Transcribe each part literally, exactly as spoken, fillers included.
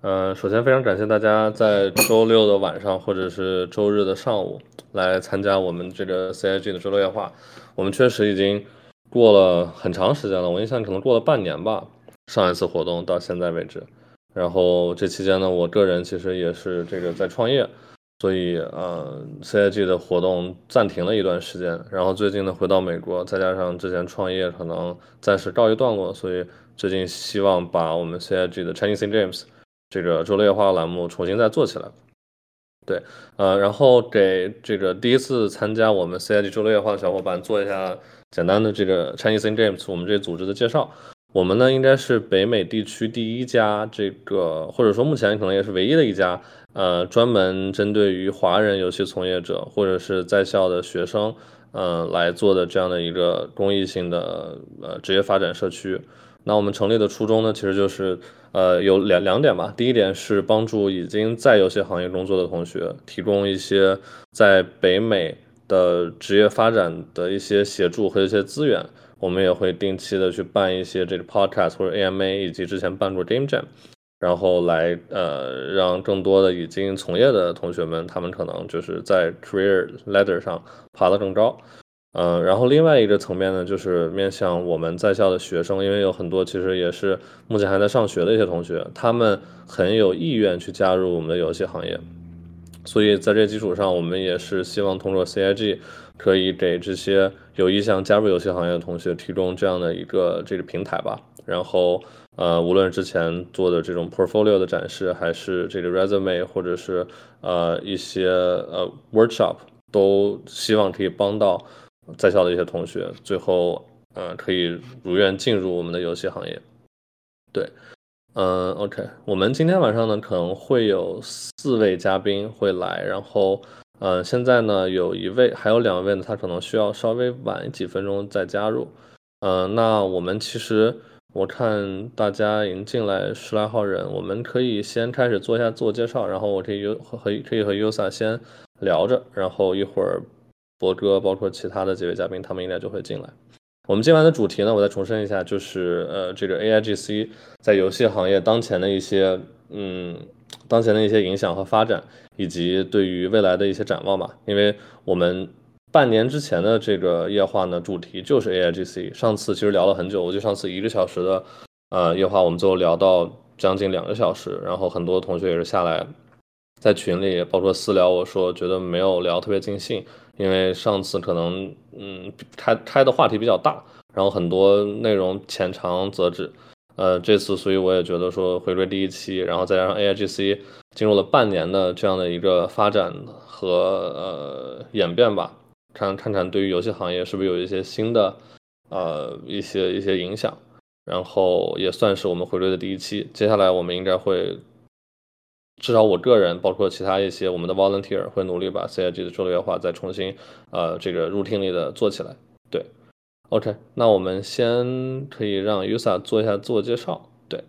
呃，首先非常感谢大家在周六的晚上或者是周日的上午来参加我们这个 C I G 的周六夜话。我们确实已经过了很长时间了，我印象可能过了半年吧，上一次活动到现在为止。然后这期间呢，我个人其实也是这个在创业，所以呃，C I G 的活动暂停了一段时间。然后最近呢回到美国，再加上之前创业可能暂时告一段落，所以最近希望把我们 C I G 的 Chinese in Games 这个周六夜话栏目重新再做起来。对，呃，然后给这个第一次参加我们 C I G 周六夜话的小伙伴做一下简单的这个 Chinese in Games 我们这个组织的介绍。我们呢应该是北美地区第一家这个，或者说目前可能也是唯一的一家，呃，专门针对于华人游戏从业者或者是在校的学生，呃，来做的这样的一个公益性的呃职业发展社区。那我们成立的初衷呢，其实就是呃有两两点吧。第一点是帮助已经在游戏行业工作的同学，提供一些在北美的职业发展的一些协助和一些资源。我们也会定期的去办一些这个 podcast 或者 A M A，以及之前办过 Game Jam，然后来呃让更多的已经从业的同学们，他们可能就是在 career ladder 上爬得更高。嗯，呃然后另外一个层面呢，就是面向我们在校的学生，因为有很多其实也是目前还在上学的一些同学，他们很有意愿去加入我们的游戏行业。所以在这基础上，我们也是希望通过 C I G 可以给这些有意向加入游戏行业的同学提供这样的一个这个平台吧。然后，呃，无论之前做的这种 portfolio 的展示，还是这个 resume，或者是呃一些呃 workshop，都希望可以帮到在校的一些同学，最后呃可以如愿进入我们的游戏行业。对。嗯，OK，我们今天晚上呢可能会有四位嘉宾会来，然后，呃，现在呢有一位，还有两位呢，他可能需要稍微晚几分钟再加入。呃，那我们其实我看大家已经进来十来号人，我们可以先开始做一下自我介绍，然后我可以和和可以和 Yusa 先聊着，然后一会儿博哥包括其他的几位嘉宾，他们应该就会进来。我们今晚的主题呢，我再重申一下，就是呃，这个 A I G C 在游戏行业当前的一些嗯，当前的一些影响和发展，以及对于未来的一些展望吧。因为我们半年之前的这个夜话呢，主题就是 A I G C。上次其实聊了很久，我就上次一个小时的呃夜话，我们最后聊到将近两个小时，然后很多同学也是下来在群里，包括私聊我说，觉得没有聊特别尽兴，因为上次可能嗯开开的话题比较大，然后很多内容浅尝辄止。呃，这次所以我也觉得说回归第一期，然后再加上 A I G C 进入了半年的这样的一个发展和呃演变吧，看看看对于游戏行业是不是有一些新的呃一些一些影响，然后也算是我们回归的第一期。接下来我们应该会，至少我个人，包括其他一些我们的 volunteer 会努力把 C I G 的周六夜话再重新呃这个 routine 里的做起来。对，OK，那我们先可以让 Yusa 做一下自我介绍。对，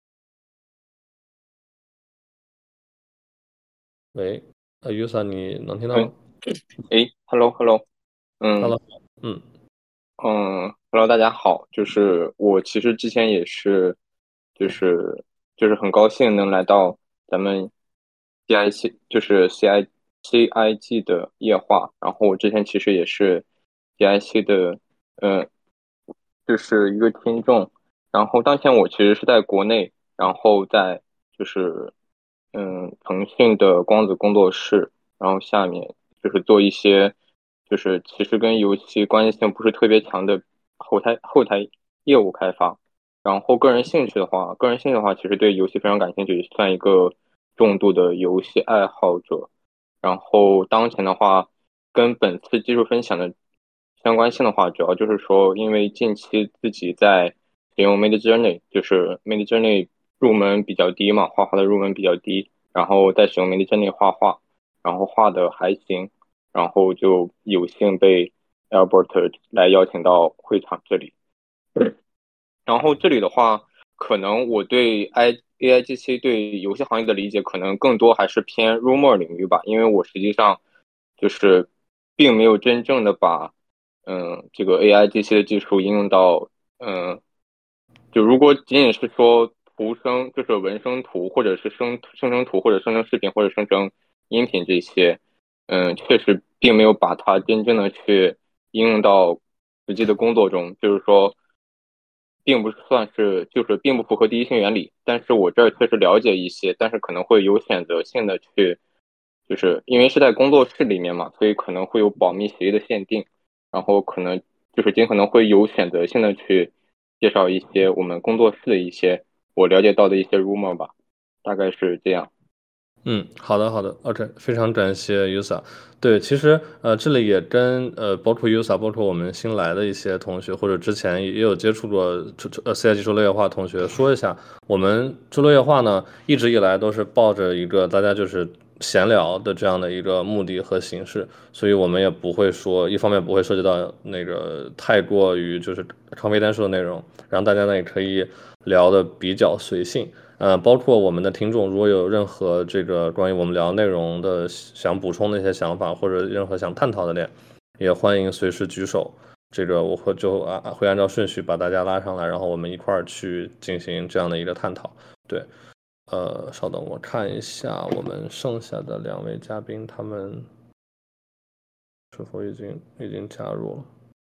喂，呃，Yusa 你能听到嗯， 吗诶，hello，hello，嗯 ？Hello，嗯嗯，hello，大家好，就是我其实之前也是，就是就是很高兴能来到咱们 C I C，就是 C I C I G 的夜话，然后我之前其实也是 C I C 的，嗯，就是一个听众，然后当前我其实是在国内，然后在就是嗯腾讯的光子工作室，然后下面就是做一些就是其实跟游戏关系性不是特别强的后台后台业务开发。然后个人兴趣的话，个人兴趣的话，其实对游戏非常感兴趣，算一个重度的游戏爱好者。然后当前的话，跟本次技术分享的相关性的话，主要就是说，因为近期自己在使用 Midjourney，就是 Midjourney 入门比较低嘛，画画的入门比较低，然后在使用 Midjourney 画画，然后画的还行，然后就有幸被 Albert 来邀请到会场这里。然后这里的话，可能我对 I A I G C 对游戏行业的理解可能更多还是偏 rumor 领域吧，因为我实际上就是并没有真正的把嗯这个 A I G C 的技术应用到嗯，就如果仅仅是说图生，就是文生图，或者是生生成图，或者生成视频，或者生成音频这些，嗯，确实并没有把它真正的去应用到实际的工作中，就是说，并不算是就是并不符合第一性原理。但是我这儿确实了解一些，但是可能会有选择性的去，就是因为是在工作室里面嘛，所以可能会有保密协议的限定，然后可能就是尽可能会有选择性的去介绍一些我们工作室的一些我了解到的一些 rumor 吧，大概是这样。 嗯，好的好的，OK，非常感谢 Yusa。对，其实呃，这里也跟呃，包括 Yusa，包括我们新来的一些同学，或者之前也有接触过这呃 C I G 周六夜话同学说一下，我们周六夜话呢，一直以来都是抱着一个大家就是闲聊的这样的一个目的和形式，所以我们也不会说，一方面不会涉及到那个太过于就是长篇单数的内容，然后大家呢也可以聊的比较随性。呃，包括我们的听众，如果有任何这个关于我们聊内容的想补充的一些想法，或者任何想探讨的点，也欢迎随时举手。这个我会就啊会按照顺序把大家拉上来，然后我们一块儿去进行这样的一个探讨。对，呃，稍等，我看一下我们剩下的两位嘉宾，他们是否已经已经加入了？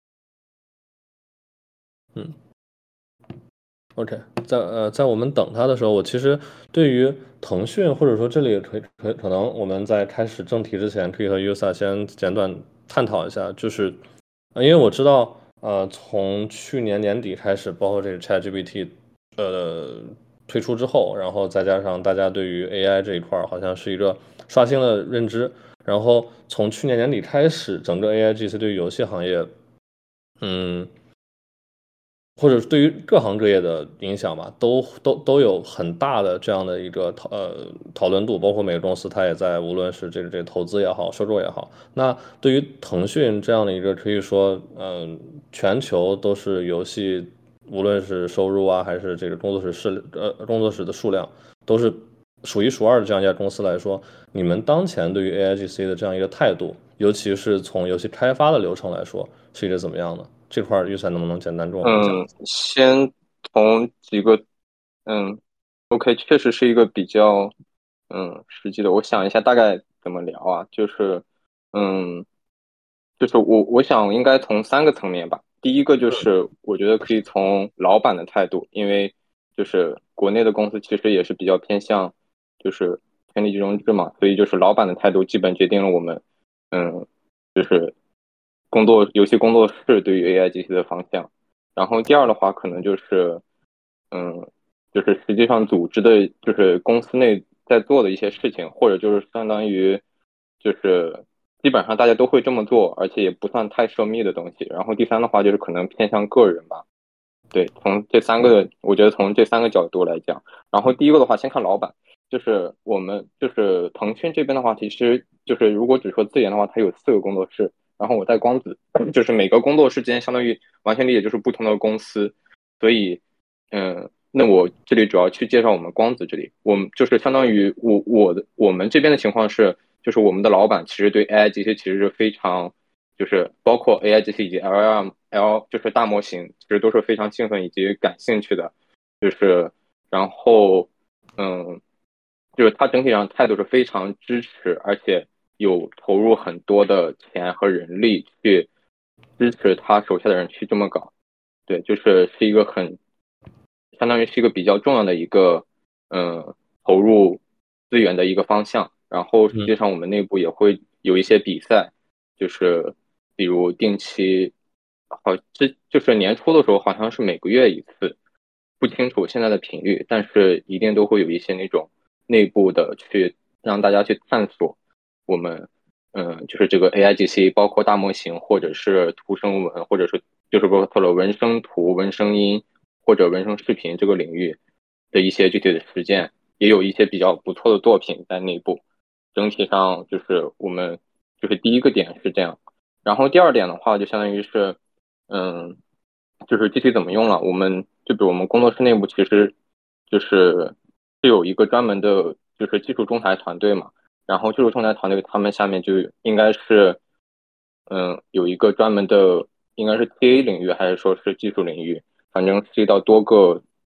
嗯。OK，在呃，在我们等他的时候，我其实对于腾讯或者说这里可以可可能我们在开始正题之前，可以和 Yusa 先简短探讨一下，就是呃，因为我知道呃，从去年年底开始，包括这个 ChatGPT 呃推出之后，然后再加上大家对于 A I 这一块儿好像是一个刷新了认知，然后从去年年底开始，整个 A I G C 对于游戏行业，嗯。或者对于各行各业的影响吧，都都都有很大的这样的一个讨呃讨论度，包括每个公司它也在无论是这个这个投资也好，收购也好。那对于腾讯这样的一个可以说，嗯、全球都是游戏，无论是收入啊，还是这个工作室是呃工作室的数量，都是数一数二的这样一家公司来说，你们当前对于 A I G C 的这样一个态度，尤其是从游戏开发的流程来说，是一个怎么样的？这块儿预算能不能简单跟我们讲嗯，先从几个，嗯，OK，确实是一个比较，嗯，实际的。我想一下大概怎么聊啊，就是，嗯，就是我我想应该从三个层面吧。第一个就是我觉得可以从老板的态度，因为就是国内的公司其实也是比较偏向就是权力集中制嘛，所以就是老板的态度基本决定了我们，嗯，就是工作游戏工作室对于 A I G C 的方向。然后第二的话，可能就是，嗯，就是实际上组织的，就是公司内在做的一些事情，或者就是相当于，就是基本上大家都会这么做，而且也不算太涉密的东西。然后第三的话，就是可能偏向个人吧。对，从这三个，我觉得从这三个角度来讲，然后第一个的话，先看老板，就是我们就是腾讯这边的话，其实就是如果只说自研的话，它有四个工作室，然后我在光子，就是每个工作室之间相当于完全理解就是不同的公司，所以，嗯，那我这里主要去介绍我们光子这里，我们就是相当于我我的我们这边的情况是，就是我们的老板其实对 A I 这些其实是非常。就是包括 A I G C 以及 L L M L 就是大模型，其实都是非常兴奋以及感兴趣的。就是然后嗯，就是他整体上态度是非常支持，而且有投入很多的钱和人力去支持他手下的人去这么搞。对，就是是一个很相当于是一个比较重要的一个嗯投入资源的一个方向。然后实际上我们内部也会有一些比赛。就是比如定期，好，这就是年初的时候好像是每个月一次，不清楚现在的频率，但是一定都会有一些那种内部的去让大家去探索我们，嗯，就是这个 A I G C，包括大模型或者是图生文，或者是就是包括了文生图、文声音或者文生视频这个领域的一些具体的实践，也有一些比较不错的作品在内部。整体上就是我们就是第一个点是这样，然后第二点的话就相当于是，嗯，就是具体怎么用了，我们就比如我们工作室内部其实就是是有一个专门的，就是技术仲裁团队嘛，然后技术仲裁团队他们下面就应该是，嗯，有一个专门的，应该是 T A 领域还是说是技术领域，反正涉及到多个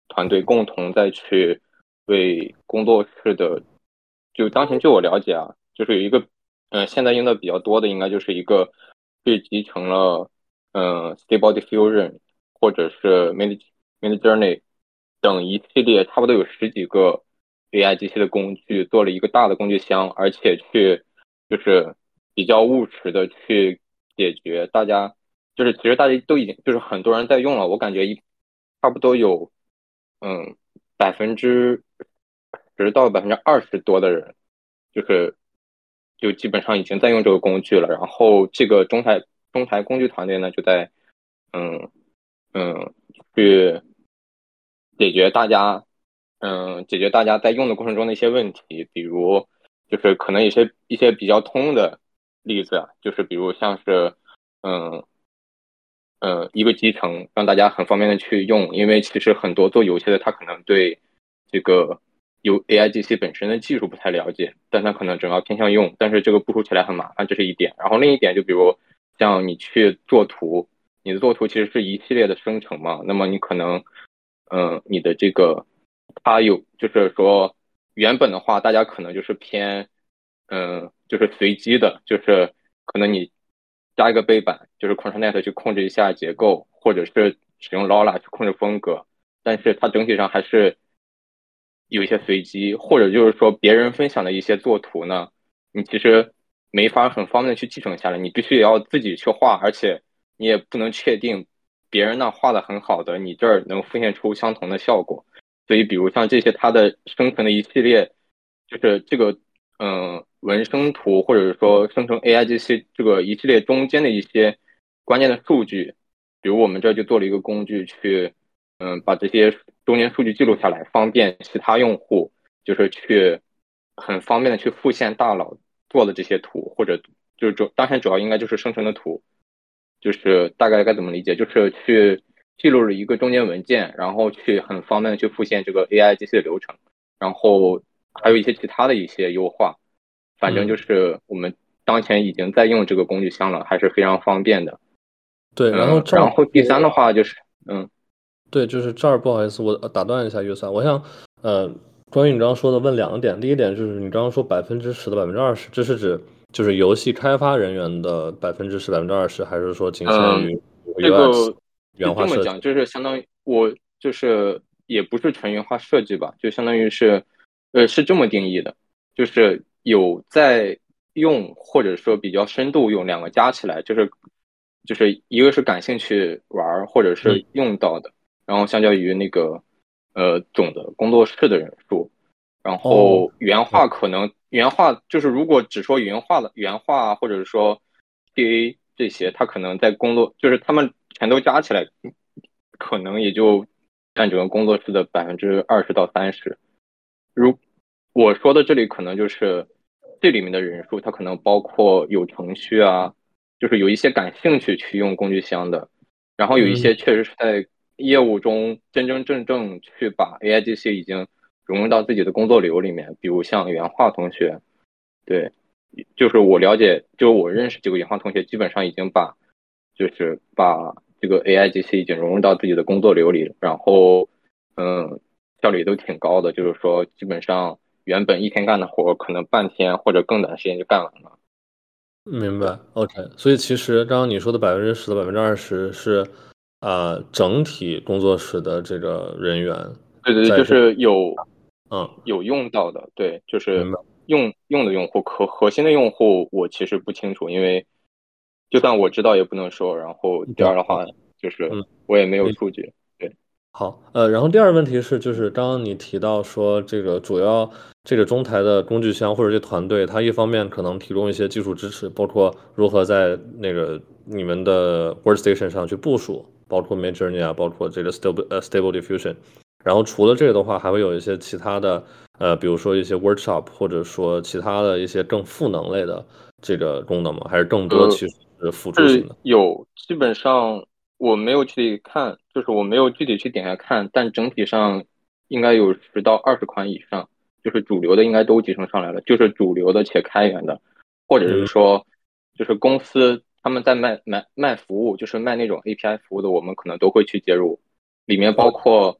团队共同再去为工作室的，就当前据我了解啊，就是有一个，嗯、呃，现在用的比较多的应该就是一个是集成了，嗯、呃，Stable Diffusion 或者是 Mid Midjourney 等一系列差不多有十几个 A I G C 的工具，做了一个大的工具箱，而且去就是比较务实的去解决大家，就是其实大家都已经就是很多人在用了，我感觉一差不多有嗯百分之十到百分之二十多的人，就是就基本上已经在用这个工具了。然后这个中台中台工具团队呢，就在嗯嗯去解决大家嗯解决大家在用的过程中的一些问题，比如就是可能一些一些比较通的例子啊，就是比如像是嗯呃一个集成，让大家很方便的去用。因为其实很多做游戏的他可能对这个有 A I G C 本身的技术不太了解，但他可能主要偏向用，但是这个部署起来很麻烦，这是一点。然后另一点就比如像你去做图，你的做图其实是一系列的生成嘛，那么你可能嗯、呃你的这个它有就是说原本的话，大家可能就是偏嗯、呃就是随机的，就是可能你加一个背板，就是 ControlNet 去控制一下结构，或者是使用 Lala 去控制风格，但是它整体上还是有一些随机，或者就是说别人分享的一些作图呢，你其实没法很方便的去继承下来，你必须要自己去画，而且你也不能确定别人那画的很好的，你这儿能复现出相同的效果。所以，比如像这些它的生成的一系列，就是这个嗯、呃纹生图，或者是说生成 A I G C 这个一系列中间的一些关键的数据，比如我们这就做了一个工具去嗯把这些中间数据记录下来，方便其他用户就是去很方便的去复现大佬做的这些图，或者就是主当前主要应该就是生成的图，就是大概该怎么理解，就是去记录了一个中间文件，然后去很方便的去复现这个 A I G C 的流程，然后还有一些其他的一些优化，反正就嗯， 是我们当前已经在用这个工具箱了，还是非常方便的。 对，然后嗯， 这儿然后第三的话就是嗯对，就是这儿，不好意思，我呃打断一下约瑟，我想，呃，关于你刚刚说的问两个点，第一点就是你刚刚说百分之十到百分之二十，这是指就是游戏开发人员的百分之十百分之二十，还是说仅限嗯， 于这 U X 个是原画设计？ 这么讲，就是相当于我就是也不是纯原画设计吧，就相当于是，呃，是这么定义的，就是有在用或者说比较深度用两个加起来，就是就是一个是感兴趣玩或者嗯是用到的，然后相较于那个呃总的工作室的人数，然哦， 后原画可能原画就是如果只说原画的原画或者是说 P A 这些，他可能在工作就是他们全都加起来，可能也就占整个工作室的百分之二十到三十。如我说的这里可能就是这里面的人数，它可能包括有程序啊，就是有一些感兴趣去用工具箱的，然后有一嗯些确实是在业务中真真正正去把 A I G C 已经融入到自己的工作流里面，比如像原画同学，对，就是我了解，就是我认识几个原画同学，基本上已经把就是把这个 A I G C 已经融入到自己的工作流里，然后嗯，效率都挺高的，就是说基本上原本一天干的活，可能半天或者更短时间就干完了。 明白对， ，OK。所以其实刚刚你说的百分之十到百分之二十是，啊、整体工作室的这个人员对对对，就在这， 是有嗯， 有用到的，对，就是明白， 用用的用户，核核心的用户我其实不清楚，因为就算我知道也不能说。然后第二懂， 的话， 懂， 就是嗯。 我也没有数据。对， 好，呃，然后第二个问题是，就是刚刚你提到说，这个主要这个中台的工具箱或者这团队，它一方面可能提供一些技术支持，包括如何在那个你们的 workstation 上去部署，包括 Midjourney 啊，包括这个 Stable 呃 Stable Diffusion。然后除了这个的话，还会有一些其他的，呃，比如说一些 workshop，或者说其他的一些更赋能类的这个功能吗？还是更多呃， 其实是辅助性是的？ 有，基本上我没有去看，就是我没有具体去点开看，但整体上应该有十到二十款以上，就是主流的应该都集成上来了，就是主流的且开源的，或者是嗯说，就是公司他们在卖卖卖服务，就是卖那种 A P I 服务的，我们可能都会去接入，里面包括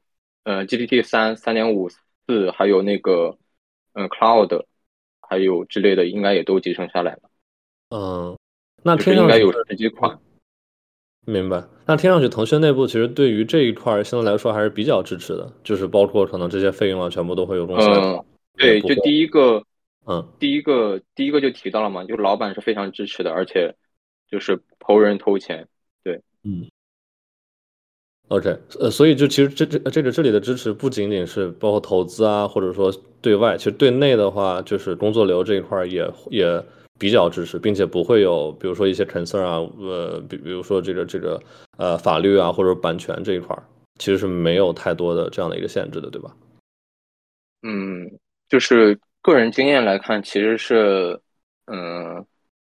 呃 G P T 三、三点五、四，还有那个嗯 Cloud，还有之类的，应该也都集成下来了， 嗯，那就是应该有听上去是十几款。 明白。那听上去腾讯内部其实对于这一块儿相对来说还是比较支持的，就是包括可能这些费用啊，全部都会由公司来嗯， 掏，也对， 不会就第一个， 嗯。 第一个，第一个就提到了嘛，就老板是非常支持的，而且就是投人投钱。对， 嗯。OK，呃，所以就其实这这这个这里的支持不仅仅是包括投资啊，或者说对外，其实对内的话，就是工作流这一块儿也也比较支持，并且不会有比如说一些 concern 啊，呃，比比如说这个这个呃法律啊或者版权这一块儿，其实是没有太多的这样的一个限制的，对吧？ 嗯，就是个人经验来看，其实是，嗯，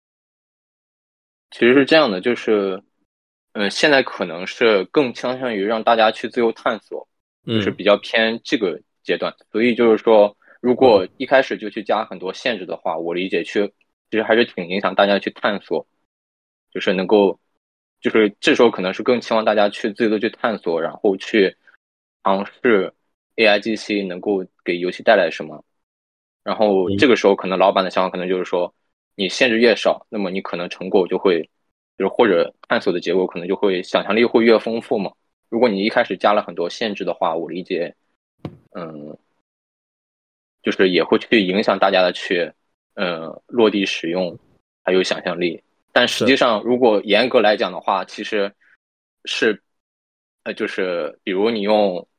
其实是这样的，就是，嗯，现在可能是更倾向于让大家去自由探索，就是嗯比较偏这个阶段。所以就是说，如 ，OK， 果一开始就去加很多限制的话，我理解去其实还是挺影响大家去探索，就是能够，就是这时候可能是更期望大家去自由的去探索，然后去尝试 A I G C 能够给游戏带来什么。然后嗯， 这个时候可能老板的想法可能就是说，你限制越少，那么你可能成果就会，就是或者探索的结果可能就会想象力会越丰富嘛。如果你一开始加了很多限制的话，我理解，嗯，就是也会去影响大家的去，呃，落地使用，还有想象力。但实是， 际上，如果严格来讲的话，其实是，呃，就是比如你用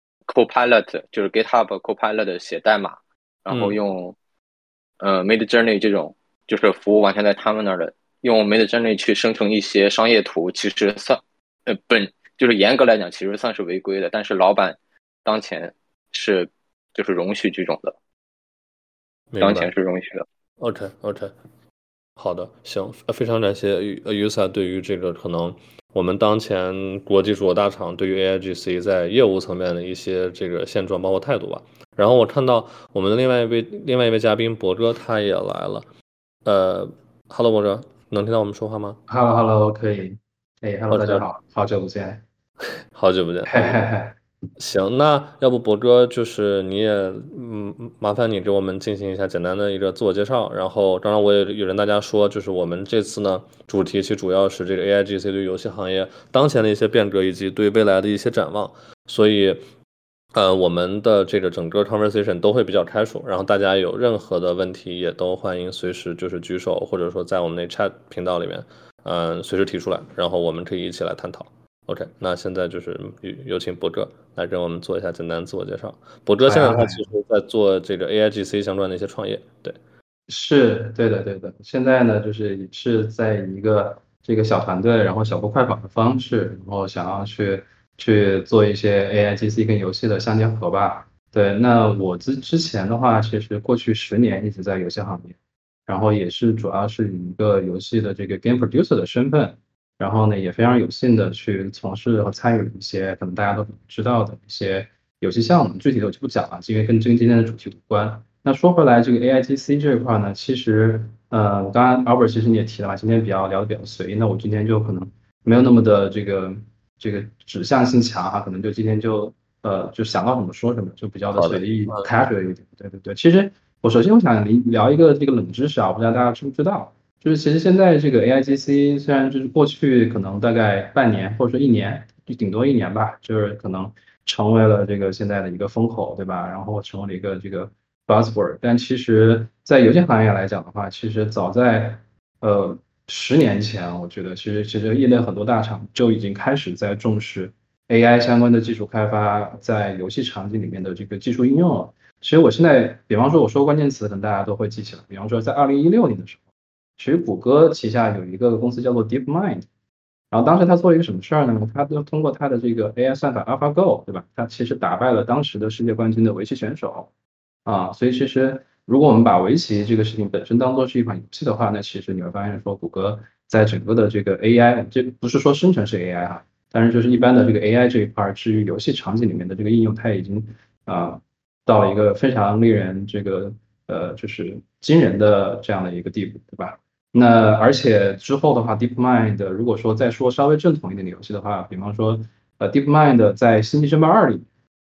Copilot，就是 GitHub Copilot 写代码，然后嗯， 用呃 Midjourney 这种，就是服务完全在他们那儿的，用 Midjourney 去生成一些商业图，其实算，呃，本就是严格来讲，其实算是违规的。但是老板当前是就是容许这种的。当明白前是容许的。 ，OK OK。好的，行，呃非常感谢呃 U S A 对于这个可能我们当前国际主流大厂对于 A I G C 在业务层面的一些这个现状，包括态度吧。然后我看到我们的另外一位另外一位嘉宾博哥他也来了，呃，Hello 博哥，能听到我们说话吗 h e l l o h e l l o 可以，哎，Hello，大家 ？OK， 好，好久不见， 好久不见， 嘿好久不见。 嘿嘿， 行，那要不博哥就是你也嗯，麻烦你给我们进行一下简单的一个自我介绍。然后刚刚我也有跟大家说，就是我们这次呢主题其实主要是这个 A I G C 对游戏行业当前的一些变革以及对未来的一些展望。所以，呃，我们的这个整个 conversation 都会比较开放，然后大家有任何的问题也都欢迎随时就是举手，或者说在我们那 chat 频道里面，嗯、随时提出来，然后我们可以一起来探讨。OK，那现在就是有有请博哥来跟我们做一下简单自我介绍。博哥好呀， 现在他好呀， 其实在做这个 A I G C 相关的一些创业，对， 是对的，对的。现在呢，就是也是在一个这个小团队，然后小步快跑的方式，然后想要去去做一些 A I G C 跟游戏的相结合吧。对，那我之之前的话，其实过去十年一直在游戏行业，然后也是主要是以一个游戏的这个 game producer 的身份，然后呢，也非常有幸的去从事和参与一些可能大家都知道的一些游戏项目，具体的我就不讲了，因为跟这个今天的主题无关。那说回来，这个 A I G C 这一块呢，其实，呃，刚刚 Albert 其实你也提了嘛，今天比较聊的比较随，那我今天就可能没有那么的这个这个指向性强哈，可能就今天就呃就想到什么说什么，就比较的好的， 随意嗯， casual 一点。对对对，其实我首先我想聊一个这个冷知识啊，我不知道大家知不知道，就是其实现在这个 A I G C 虽然就是过去可能大概半年或者说一年，就顶多一年吧，就是可能成为了这个现在的一个风口，对吧？然后成为了一个这个 buzzword，但其实，在游戏行业来讲的话，其实早在呃十年前，我觉得其实其实业内很多大厂就已经开始在重视 A I 相关的技术开发在游戏场景里面的这个技术应用了。其实我现在，比方说我说关键词，可能大家都会记起来。比方说，在二零一六年的时候，其实谷歌旗下有一个公司叫做 DeepMind，然后当时他做了一个什么事儿呢？他就通过他的这个 A I 算法 AlphaGo，对吧？他其实打败了当时的世界冠军的围棋选手。啊，所以其实如果我们把围棋这个事情本身当做是一款游戏的话，那其实你会发现说，谷歌在整个的这个 A I，这不是说生成式 A I 哈，但是就是一般的这个 A I 这一块儿，至于游戏场景里面的这个应用，它已经啊到了一个非常令人这个呃就是惊人的这样的一个地步，对吧？那而且之后的话，DeepMind 如果说再说稍微正统一点的游戏的话，比方说呃 DeepMind 在《星际争霸二》里。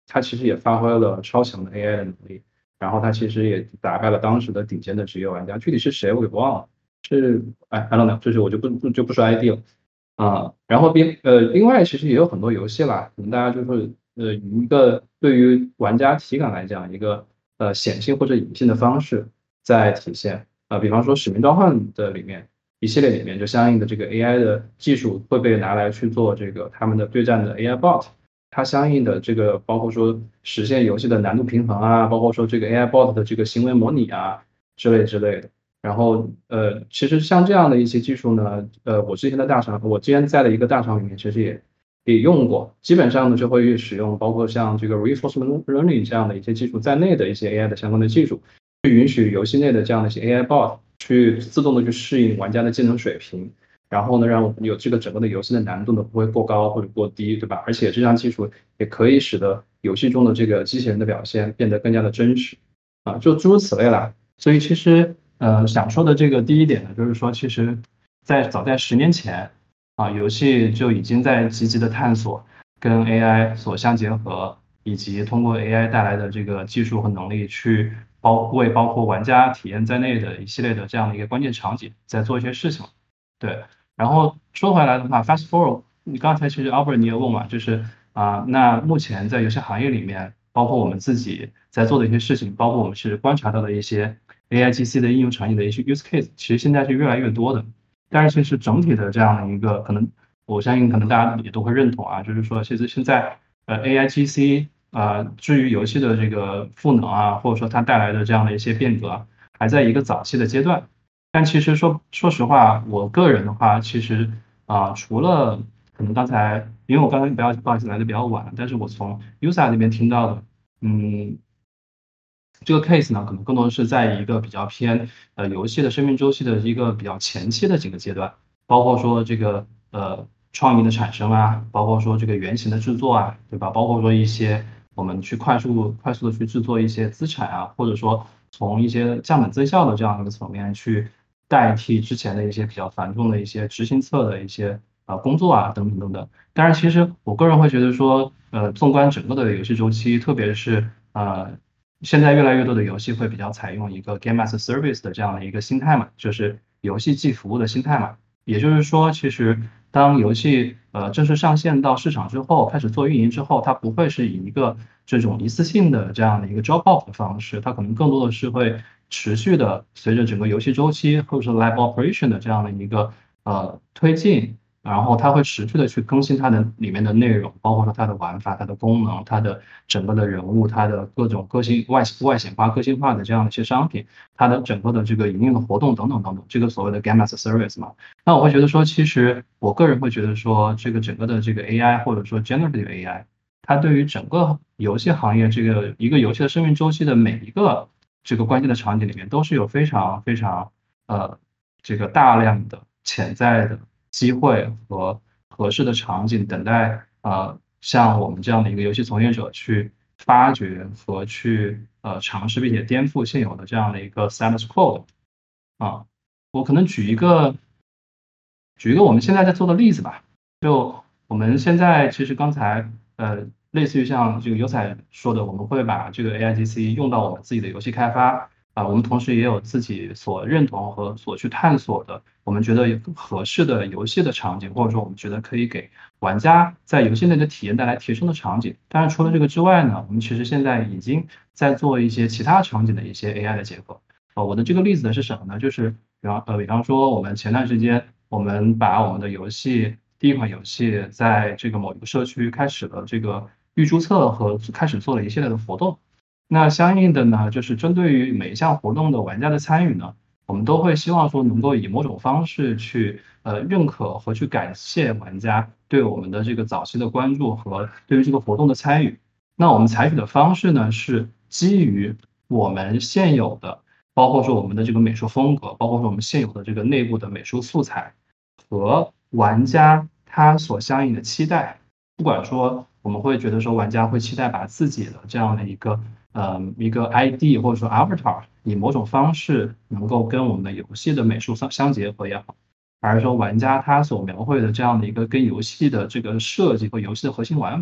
它其实也发挥了超强的 A I 的能力，然后它其实也打败了当时的顶尖的职业玩家，具体是谁我给忘了，是哎 I don't know，就是我就不不就不说 I D 了啊。然后另呃另外其实也有很多游戏啦，可能大家就是呃以一个对于玩家体感来讲，一个呃显性或者隐性的方式在体现啊、比方说《使命召唤》的里面。一系列里面就相应的这个 A I 的技术会被拿来去做这个他们的对战的 A I bot，它相应的这个包括说实现游戏的难度平衡啊，包括说这个 A I bot 的这个行为模拟啊之类之类的。然后呃，其实像这样的一些技术呢，呃，我之前的大厂，我之前在的一个大厂里面其实也也用过，基本上呢就会使用包括像这个 reinforcement learning 这样的一些技术在内的一些 A I 的相关的技术，去允许游戏内的这样的一些 A I bot。去自动的去适应玩家的技能水平，然后呢，让有这个整个的游戏的难度呢不会过高或者过低，对吧？而且这项技术也可以使得游戏中的这个机器人的表现变得更加的真实，啊，就诸如此类啦。所以其实呃想说的这个第一点呢，就是说其实在早在十年前啊，游戏就已经在积极的探索跟 A I 所相结合，以及通过 A I 带来的这个技术和能力去。包为包括玩家体验在内的一系列的这样的一个关键场景，在做一些事情。对，然后说回来的话，fast forward，你刚才其实 Albert 你也问嘛，就是啊、那目前在游戏行业里面，包括我们自己在做的一些事情，包括我们是观察到的一些 A I G C 的应用场景的一些 use case，其实现在是越来越多的。但是其实整体的这样的一个可能，我相信可能大家也都会认同啊，就是说其实现在呃 A I G C。呃，至于游戏的这个赋能啊，或者说它带来的这样的一些变革，还在一个早期的阶段。但其实说说实话，我个人的话，其实啊、除了可能刚才，因为我刚才不要不好意思来的比较晚，但是我从 U S A 那边听到的，嗯，这个 case 呢，可能更多的是在一个比较偏呃游戏的生命周期的一个比较前期的几个阶段，包括说这个呃创意的产生啊，包括说这个原型的制作啊，对吧？包括说一些我们去快速快速的去制作一些资产啊，或者说从一些降本增效的这样一个层面去代替之前的一些比较繁重的一些执行侧的一些呃工作啊等等等等。当然，其实我个人会觉得说，呃，纵观整个的游戏周期，特别是呃现在越来越多的游戏会比较采用一个 game as a service 的这样的一个心态嘛，就是游戏即服务的心态嘛。也就是说，其实当游戏呃正式上线到市场之后，开始做运营之后，它不会是以一个这种一次性的这样的一个 drop off 的方式，它可能更多的是会持续的随着整个游戏周期或者是 live operation 的这样的一个呃推进。然后它会持续的去更新它的里面的内容，包括说它的玩法、它的功能、它的整个的人物、它的各种个性外外显化、个性化的这样的一些商品，它的整个的这个营运的活动等等等等，这个所谓的 game as a service 嘛。那我会觉得说，其实我个人会觉得说，这个整个的这个 A I 或者说 generative A I，它对于整个游戏行业这个一个游戏的生命周期的每一个这个关键的场景里面，都是有非常非常呃这个大量的潜在的机会和合适的场景等待呃像我们这样的一个游戏从业者去发掘和去呃尝试并且颠覆现有的这样的一个 status quo 的啊。我可能举一个举一个我们现在在做的例子吧，就我们现在其实刚才呃类似于像这个优彩说的，我们会把这个 A I G C 用到我们自己的游戏开发啊、我们同时也有自己所认同和所去探索的，我们觉得合适的游戏的场景，或者说我们觉得可以给玩家在游戏内的体验带来提升的场景。当然，除了这个之外呢，我们其实现在已经在做一些其他场景的一些 A I 的结合。呃，我的这个例子呢是什么呢？就是比方呃，比方说我们前段时间我们把我们的游戏第一款游戏在这个某一个社区开始了这个预注册和开始做了一系列的活动。那相应的呢，就是针对于每一项活动的玩家的参与呢，我们都会希望说能够以某种方式去呃认可和去感谢玩家对我们的这个早期的关注和对于这个活动的参与。那我们采取的方式呢是基于我们现有的，包括说我们的这个美术风格，包括说我们现有的这个内部的美术素材和玩家他所相应的期待。不管说我们会觉得说玩家会期待把自己的这样的一个呃一个 I D 或者说 avatar 以某种方式能够跟我们的游戏的美术相相结合也好，还是说玩家他所描绘的这样的一个跟游戏的这个设计和游戏的核心玩法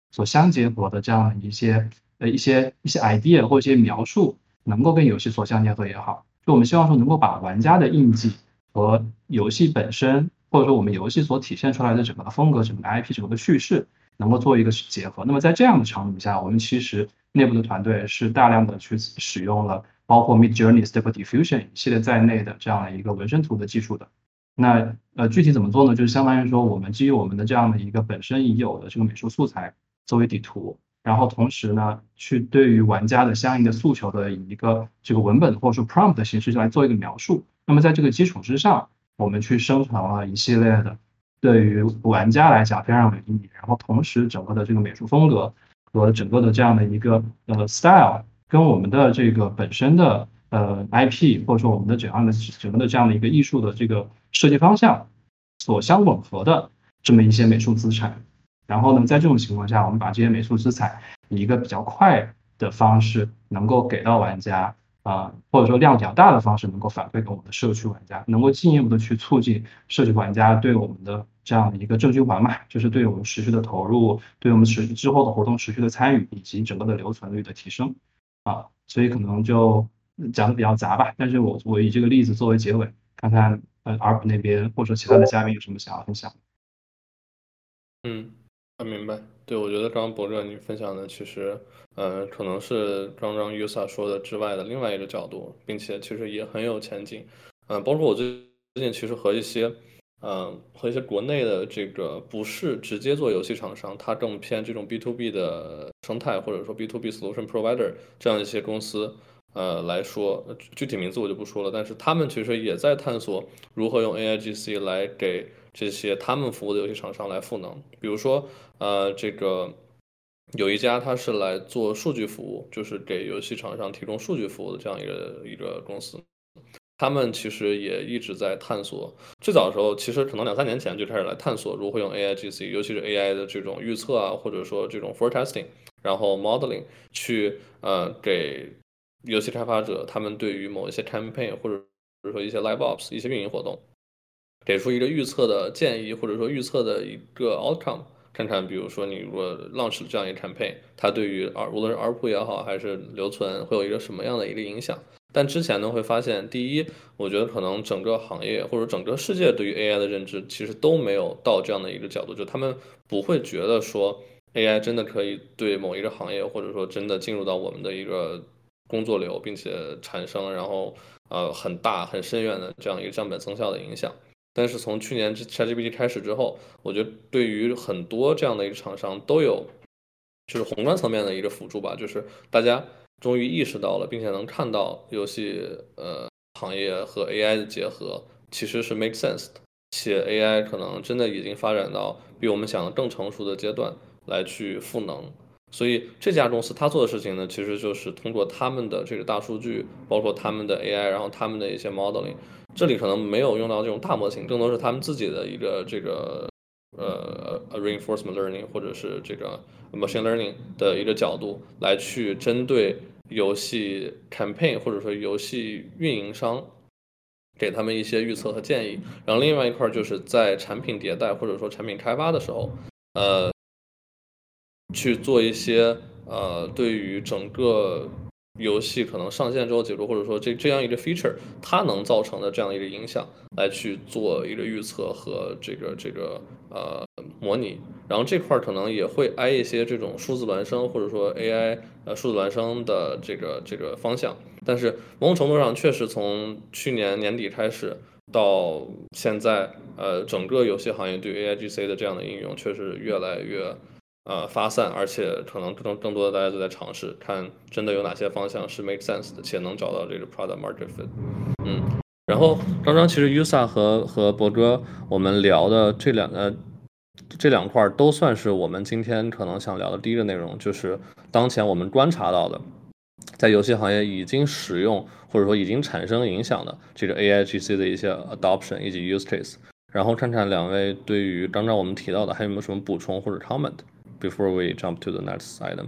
所相结合的这样的一些呃一些一些 idea 或一些描述，能够跟游戏所相结合也好，就我们希望说能够把玩家的印记和游戏本身，或者说我们游戏所体现出来的整个的风格、整个的 I P、整个的叙事，能够做一个结合。那么在这样的场景下，我们其实内部的团队是大量的去使用了包括 Midjourney、Stable Diffusion 一系列在内的这样的一个纹身图的技术的。那呃具体怎么做呢？就是相当于说，我们基于我们的这样的一个本身已有的这个美术素材作为底图，然后同时呢，去对于玩家的相应的诉求的以一个这个文本或者说 prompt 的形式来做一个描述。那么在这个基础之上，我们去生成了一系列的对于玩家来讲非常有意义，然后同时整个的这个美术风格和整个的这样的一个呃 style 跟我们的这个本身的呃 I P 或者说我们的整样的整个的这样的一个艺术的这个设计方向所相吻合的这么一些美术资产。然后呢，在这种情况下，我们把这些美术资产以一个比较快的方式能够给到玩家啊、呃，或者说量比较大的方式能够反馈给我们的社区玩家，能够进一步的去促进社区玩家对我们的这样的一个正循环嘛，就是对我们持续的投入，对我们持续之后的活动持续的参与，以及整个的留存率的提升啊，所以可能就讲的比较杂吧，但是我我以这个例子作为结尾，看看呃 A R P 那边或者说其他的嘉宾有什么想要分享。 嗯，啊，明白。对，我觉得刚刚博热你分享的，其实，呃，可能是刚刚 Yusa 说的之外的另外一个角度，并且其实也很有前景。嗯、呃，包括我最最近其实和一些，嗯、呃，和一些国内的这个不是直接做游戏厂商，它更偏这种 B to B 的生态，或者说 B to B solution provider 这样一些公司，呃来说，具体名字我就不说了，但是他们其实也在探索如何用 A I G C 来给这些他们服务的游戏厂商来赋能。比如说，呃，这个有一家它是来做数据服务，就是给游戏厂商提供数据服务的这样一个一个公司。他们其实也一直在探索。最早的时候，其实可能两三年前就开始来探索如何用 A I G C，尤其是 A I 的这种预测啊，或者说这种 forecasting，然后 modeling 去呃给游戏开发者他们对于某一些 campaign 或者说一些 live ops 一些运营活动，给出一个预测的建议，或者说预测的一个 outcome。看看，比如说你如果 launch 这样一个 campaign，它对于 R 无论是 A R P U 也好，还是留存，会有一个什么样的一个影响？但之前呢，会发现，第一，我觉得可能整个行业或者整个世界对于 A I 的认知，其实都没有到这样的一个角度，就他们不会觉得说 A I 真的可以对某一个行业，或者说真的进入到我们的一个工作流，并且产生然后呃很大很深远的这样一个降本增效的影响。但是从去年 ChatGPT 开始之后，我觉得对于很多这样的一个厂商都有，就是宏观层面的一个辅助吧，就是大家终于意识到了，并且能看到游戏呃行业和 A I 的结合其实是 make sense 的，且 A I 可能真的已经发展到比我们想的更成熟的阶段来去赋能。所以这家公司他做的事情呢，其实就是通过他们的这个大数据，包括他们的 A I，然后他们的一些 modeling，这里可能没有用到这种大模型，更多是他们自己的一个这个呃 reinforcement learning 或者是这个 machine learning 的一个角度来去针对游戏 campaign 或者说游戏运营商给他们一些预测和建议。然后另外一块就是在产品迭代或者说产品开发的时候，呃，去做一些呃对于整个游戏可能上线之后解读，或者说这这样一个 feature 它能造成的这样一个影响，来去做一个预测和这个这个呃模拟。然后这块可能也会挨一些这种数字孪生或者说 A I 呃数字孪生的这个这个方向。但是某种程度上，确实从去年年底开始到现在，呃，整个游戏行业对 A I G C 的这样的应用确实越来越。呃，发散，而且可能更更多的大家都在尝试，看真的有哪些方向是 make sense 的，且能找到这个 product market fit。嗯，然后刚刚其实 Yusa 和和博哥我们聊的这两个这两块都算是我们今天可能想聊的第一个内容，就是当前我们观察到的，在游戏行业已经使用或者说已经产生影响的这个 A I G C 的一些 adoption 以及 use case。然后看看两位对于刚刚我们提到的还有没有什么补充或者 comment？Before we jump to the next item。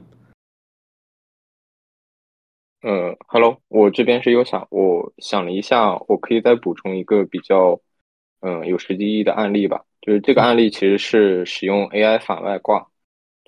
嗯，Hello，我这边是优想，我想了一下，我可以再补充一个比较，嗯，有实际意义的案例吧。就是这个案例其实是使用 A I 反外挂，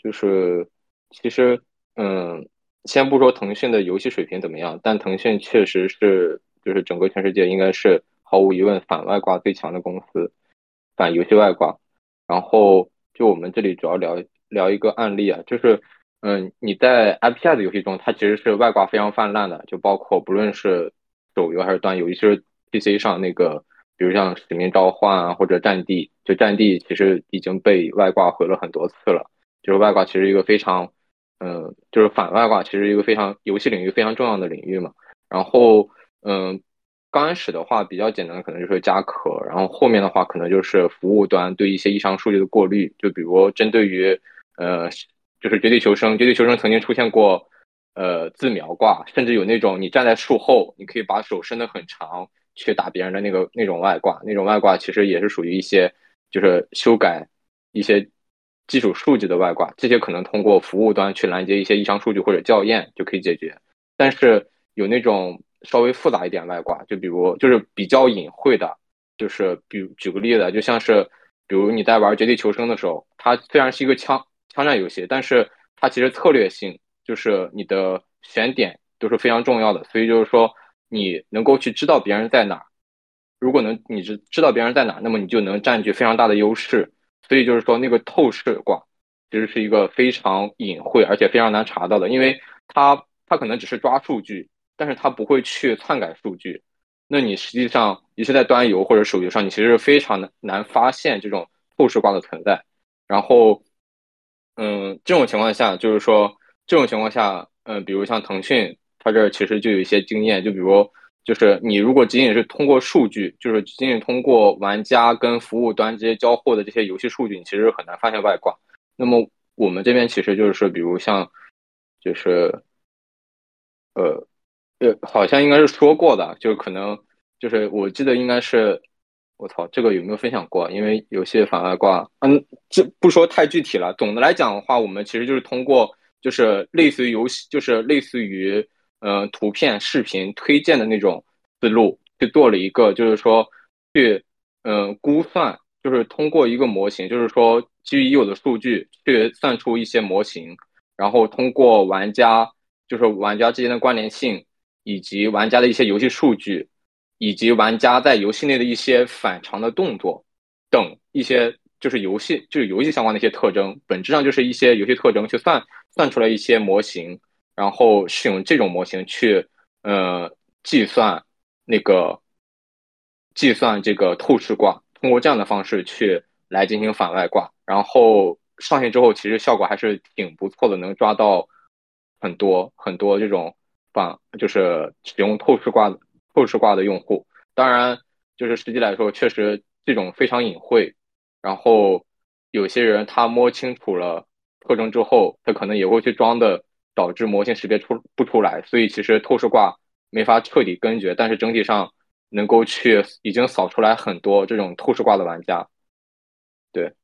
就是其实嗯，先不说腾讯的游戏水平怎么样，但腾讯确实是就是整个全世界应该是毫无疑问反外挂最强的公司，反游戏外挂。然后就我们这里主要聊聊一个案例啊，就是嗯，你在 I P S 游戏中，它其实是外挂非常泛滥的，就包括不论是手游还是端游，尤其是 P C 上那个，比如像使命召唤啊或者战地，就战地其实已经被外挂毁了很多次了。就是外挂其实一个非常，嗯，就是反外挂其实一个非常游戏领域非常重要的领域嘛。然后嗯，刚开始的话比较简单的可能就是加壳，然后后面的话可能就是服务端对一些异常数据的过滤，就比如针对于呃，就是绝地求生，绝地求生曾经出现过呃自瞄挂，甚至有那种你站在树后，你可以把手伸得很长去打别人的那个那种外挂，那种外挂其实也是属于一些就是修改一些基础数据的外挂，这些可能通过服务端去拦截一些异常数据或者校验就可以解决。但是有那种稍微复杂一点外挂，就比如就是比较隐晦的，就是比如举个例子，就像是比如你在玩绝地求生的时候，它虽然是一个枪枪战游戏，但是它其实策略性就是你的选点都是非常重要的，所以就是说你能够去知道别人在哪儿，如果能你知知道别人在哪儿，那么你就能占据非常大的优势。所以就是说那个透视挂其实是一个非常隐晦而且非常难查到的，因为它它可能只是抓数据，但是它不会去篡改数据。那你实际上你是在端游或者手游上，你其实非常难难发现这种透视挂的存在。然后，嗯，这种情况下，就是说这种情况下，嗯，比如像腾讯，它这其实就有一些经验，就比如就是你如果仅仅是通过数据，就是仅仅通过玩家跟服务端直接交互的这些游戏数据，你其实很难发现外挂。那么我们这边其实就是比如像就是呃呃，好像应该是说过的，就是可能就是我记得应该是，我操，这个有没有分享过？因为有些反外挂，嗯，这不说太具体了。总的来讲的话，我们其实就是通过就是类似于游戏，就是类似于呃图片、视频推荐的那种思路，去做了一个就是说去嗯、呃估算，就是通过一个模型，就是说基于已有的数据去算出一些模型，然后通过玩家。就是玩家之间的关联性，以及玩家的一些游戏数据，以及玩家在游戏内的一些反常的动作等一些就是游戏就是游戏相关的一些特征，本质上就是一些游戏特征去算算出来一些模型，然后使用这种模型去呃计算那个计算这个透视挂，通过这样的方式去来进行反外挂，然后上线之后其实效果还是挺不错的，能抓到很多很多这种反就是使用透视挂透视挂的用户。当然，就是实际来说，确实这种非常隐晦，然后有些人他摸清楚了特征之后，他可能也会去装的，导致模型识别出不出来。所以其实透视挂没法彻底根绝，但是整体上能够去已经扫出来很多这种透视挂的玩家。对，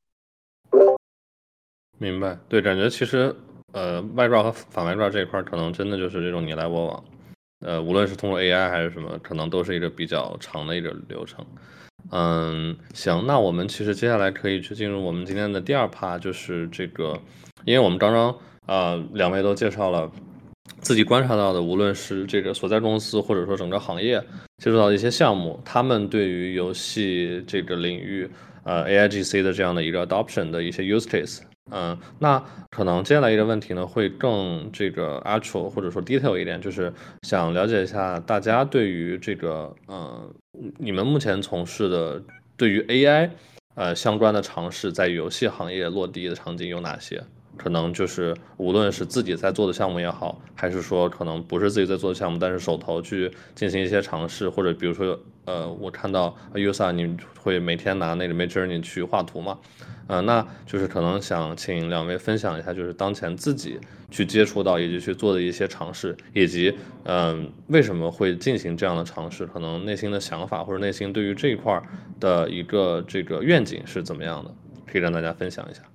明白。对，感觉其实呃外挂和反外挂这一块可能真的就是这种你来我往，呃，无论是通过 A I 还是什么，可能都是一个比较长的一个流程。嗯，行，那我们其实接下来可以去进入我们今天的第二趴，就是这个，因为我们刚刚啊、呃、两位都介绍了自己观察到的，无论是这个所在公司或者说整个行业接触到的一些项目，他们对于游戏这个领域呃 A I G C 的这样的一个 adoption 的一些 use case。嗯，那可能接下来一个问题呢，会更这个 actual 或者说 detail 一点，就是想了解一下大家对于这个，呃，你们目前从事的对于 A I 呃相关的尝试，在游戏行业落地的场景有哪些？可能就是无论是自己在做的项目也好，还是说可能不是自己在做的项目，但是手头去进行一些尝试，或者比如说，呃，我看到 U S A 你会每天拿那个 Midjourney 去画图嘛？呃，那就是可能想请两位分享一下，就是当前自己去接触到以及去做的一些尝试，以及嗯、呃、为什么会进行这样的尝试，可能内心的想法或者内心对于这一块的一个这个愿景是怎么样的，可以让大家分享一下。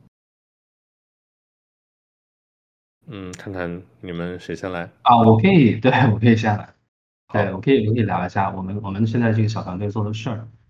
嗯，看看你们谁先来啊，我可以，对，我可以下来，对， 好。 我可以，我可以聊一下我们我们现在这个小团队做的事儿。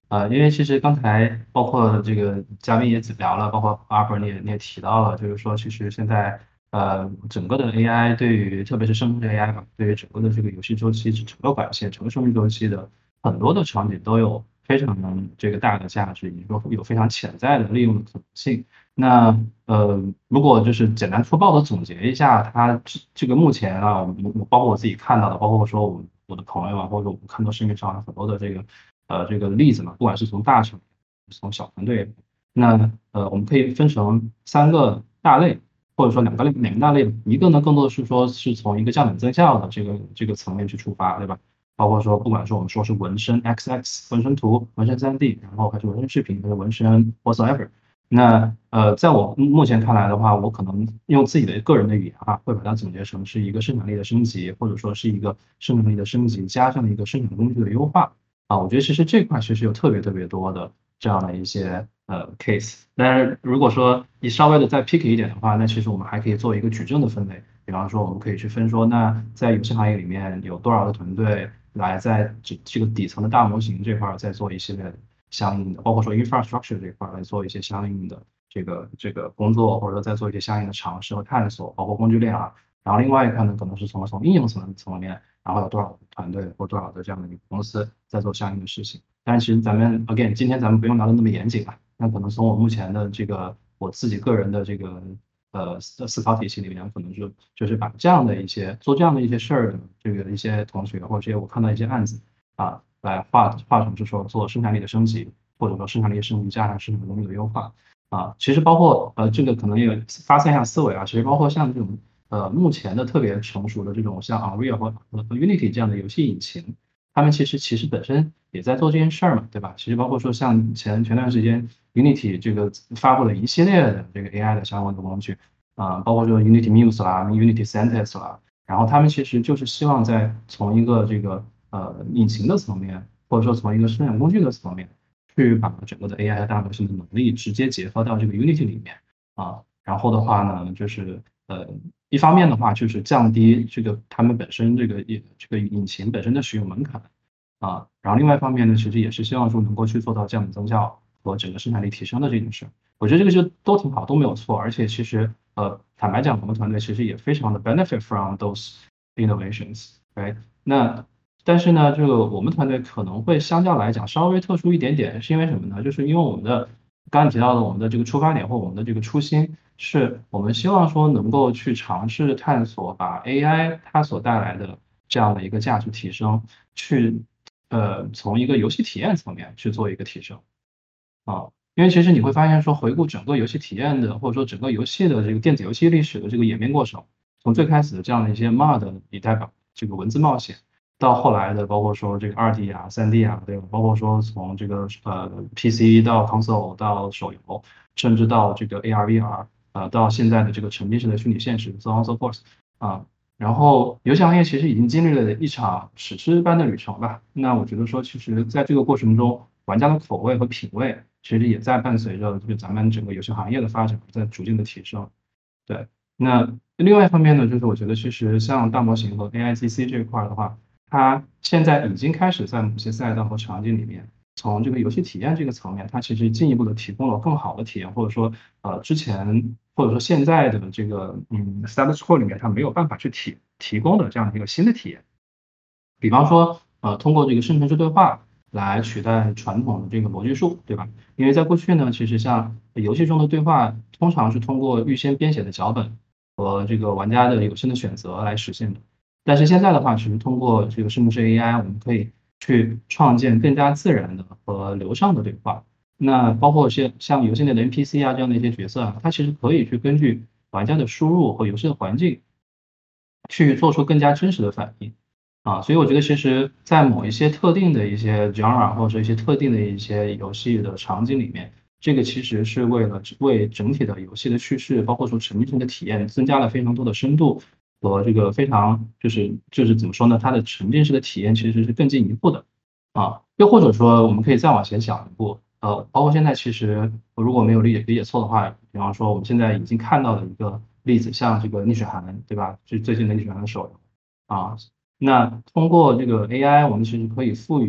呃，因为其实刚才包括这个嘉宾也聊了，包括阿伯你也你也提到了，就是说其实现在呃整个的 A I 对于特别是生成式 A I 吧，对于整个的这个游戏周期、整个管线、整个生命周期的很多的场景都有非常这个大的价值，也说有非常潜在的利用的可能性。那呃，如果就是简单粗暴的总结一下，它这这个目前啊，我我包括我自己看到的，包括说我我的朋友啊，或者我们看到市面上很多的这个呃这个例子嘛，不管是从大厂，从小团队，那呃我们可以分成三个大类，或者说两个类两个大类，一个呢更多的是说是从一个降本增效的这个这个层面去出发，对吧？包括说不管说我们说是纹身 X X 纹身图、纹身 三 D，然后还是纹身视频，还是纹身 whatsoever。那呃，在我目前看来的话，我可能用自己的个人的语言啊，会把它总结成是一个生产力的升级，或者说是一个生产力的升级加上一个生产工具的优化啊。我觉得其实这块其实有特别特别多的这样的一些呃 case。但是如果说你稍微的再 picky 一点的话，那其实我们还可以做一个矩阵的分类。比方说，我们可以去分说，那在游戏行业里面有多少个团队来在这这个底层的大模型这块儿再做一系列的相应的，包括说 infrastructure 这块儿来做一些相应的这个这个工作，或者说再做一些相应的尝试和探索，包括工具链啊。然后另外一块呢，可能是从从应用层层面，然后有多少个团队或多少的这样的一个公司在做相应的事情。但是其实咱们 again 今天咱们不用聊的那么严谨啊，那可能从我目前的这个我自己个人的这个呃思思考体系里面，可能就就是把这样的一些做这样的一些事儿的这个一些同学或者这些我看到一些案子啊，来画画成是说做生产力的升级，或者说生产力升级加上生产能力的优化啊。其实包括呃这个可能也发散一下思维啊，其实包括像这种呃目前的特别成熟的这种像 Unreal 和和 Unity 这样的游戏引擎，他们其实其实本身也在做这件事儿嘛，对吧？其实包括说像前前段时间 Unity 这个发布了一系列的这个 A I 的相关的工具啊，包括说 Unity Muse 啦、Unity Sentence 啦，然后他们其实就是希望在从一个这个呃引擎的层面，或者说从一个生产工具的层面，去把整个的 A I 和大模型的能力直接结合到这个 Unity 里面啊。然后的话呢，就是呃一方面的话就是降低这个他们本身这个引这个引擎本身的使用门槛啊，然后另外一方面呢，其实也是希望说能够去做到降本增效和整个生产力提升的这件事。我觉得这个就都挺好，都没有错。而且其实呃，坦白讲，我们团队其实也非常的 benefit from those innovations，right？那但是呢，这个我们团队可能会相较来讲稍微特殊一点点，是因为什么呢？就是因为我们的刚刚提到的我们的这个出发点或我们的这个初心，是我们希望说能够去尝试探索把 A I 它所带来的这样的一个价值提升，去呃从一个游戏体验层面去做一个提升啊。因为其实你会发现说，回顾整个游戏体验的，或者说整个游戏的这个电子游戏历史的这个演变过程，从最开始的这样的一些 M O D 以代表这个文字冒险，到后来的包括说这个二 D 啊、三 D 啊，对吧？包括说从这个呃 P C 到 console 到手游，甚至到这个 A R V R，呃，到现在的这个沉浸式的虚拟现实，so on so forth 啊。然后游戏行业其实已经经历了一场史诗般的旅程吧。那我觉得说，其实在这个过程中，玩家的口味和品味其实也在伴随着这个咱们整个游戏行业的发展在逐渐的提升。对，那另外一方面呢，就是我觉得其实像大模型和 A I G C 这一块儿的话，它现在已经开始在某些赛道和场景里面，从这个游戏体验这个层面，它其实进一步的提供了更好的体验，或者说呃之前或者说现在的这个嗯 status quo 里面它没有办法去提提供的这样的一个新的体验。比方说，呃，通过这个生成式对话来取代传统的这个逻辑树，对吧？因为在过去呢，其实像游戏中的对话，通常是通过预先编写的脚本和这个玩家的有心的选择来实现的。但是现在的话，其实通过这个生成式 A I，我们可以去创建更加自然的和流畅的对话。那包括些像游戏内的 N P C 啊这样的一些角色啊，它其实可以去根据玩家的输入和游戏的环境，去做出更加真实的反应。啊，所以我觉得其实，在某一些特定的一些 genre 或者说一些特定的一些游戏的场景里面，这个其实是为了为整体的游戏的叙事，包括说沉浸式的体验，增加了非常多的深度和这个非常就是就是怎么说呢，它的沉浸式的体验其实是更进一步的啊。又或者说，我们可以再往前想一步，呃，包括现在其实我如果没有理解理解错的话，比方说我们现在已经看到的一个例子，像这个逆水寒，对吧？就最近的逆水寒的手游啊。那通过这个 A I，我们其实可以赋予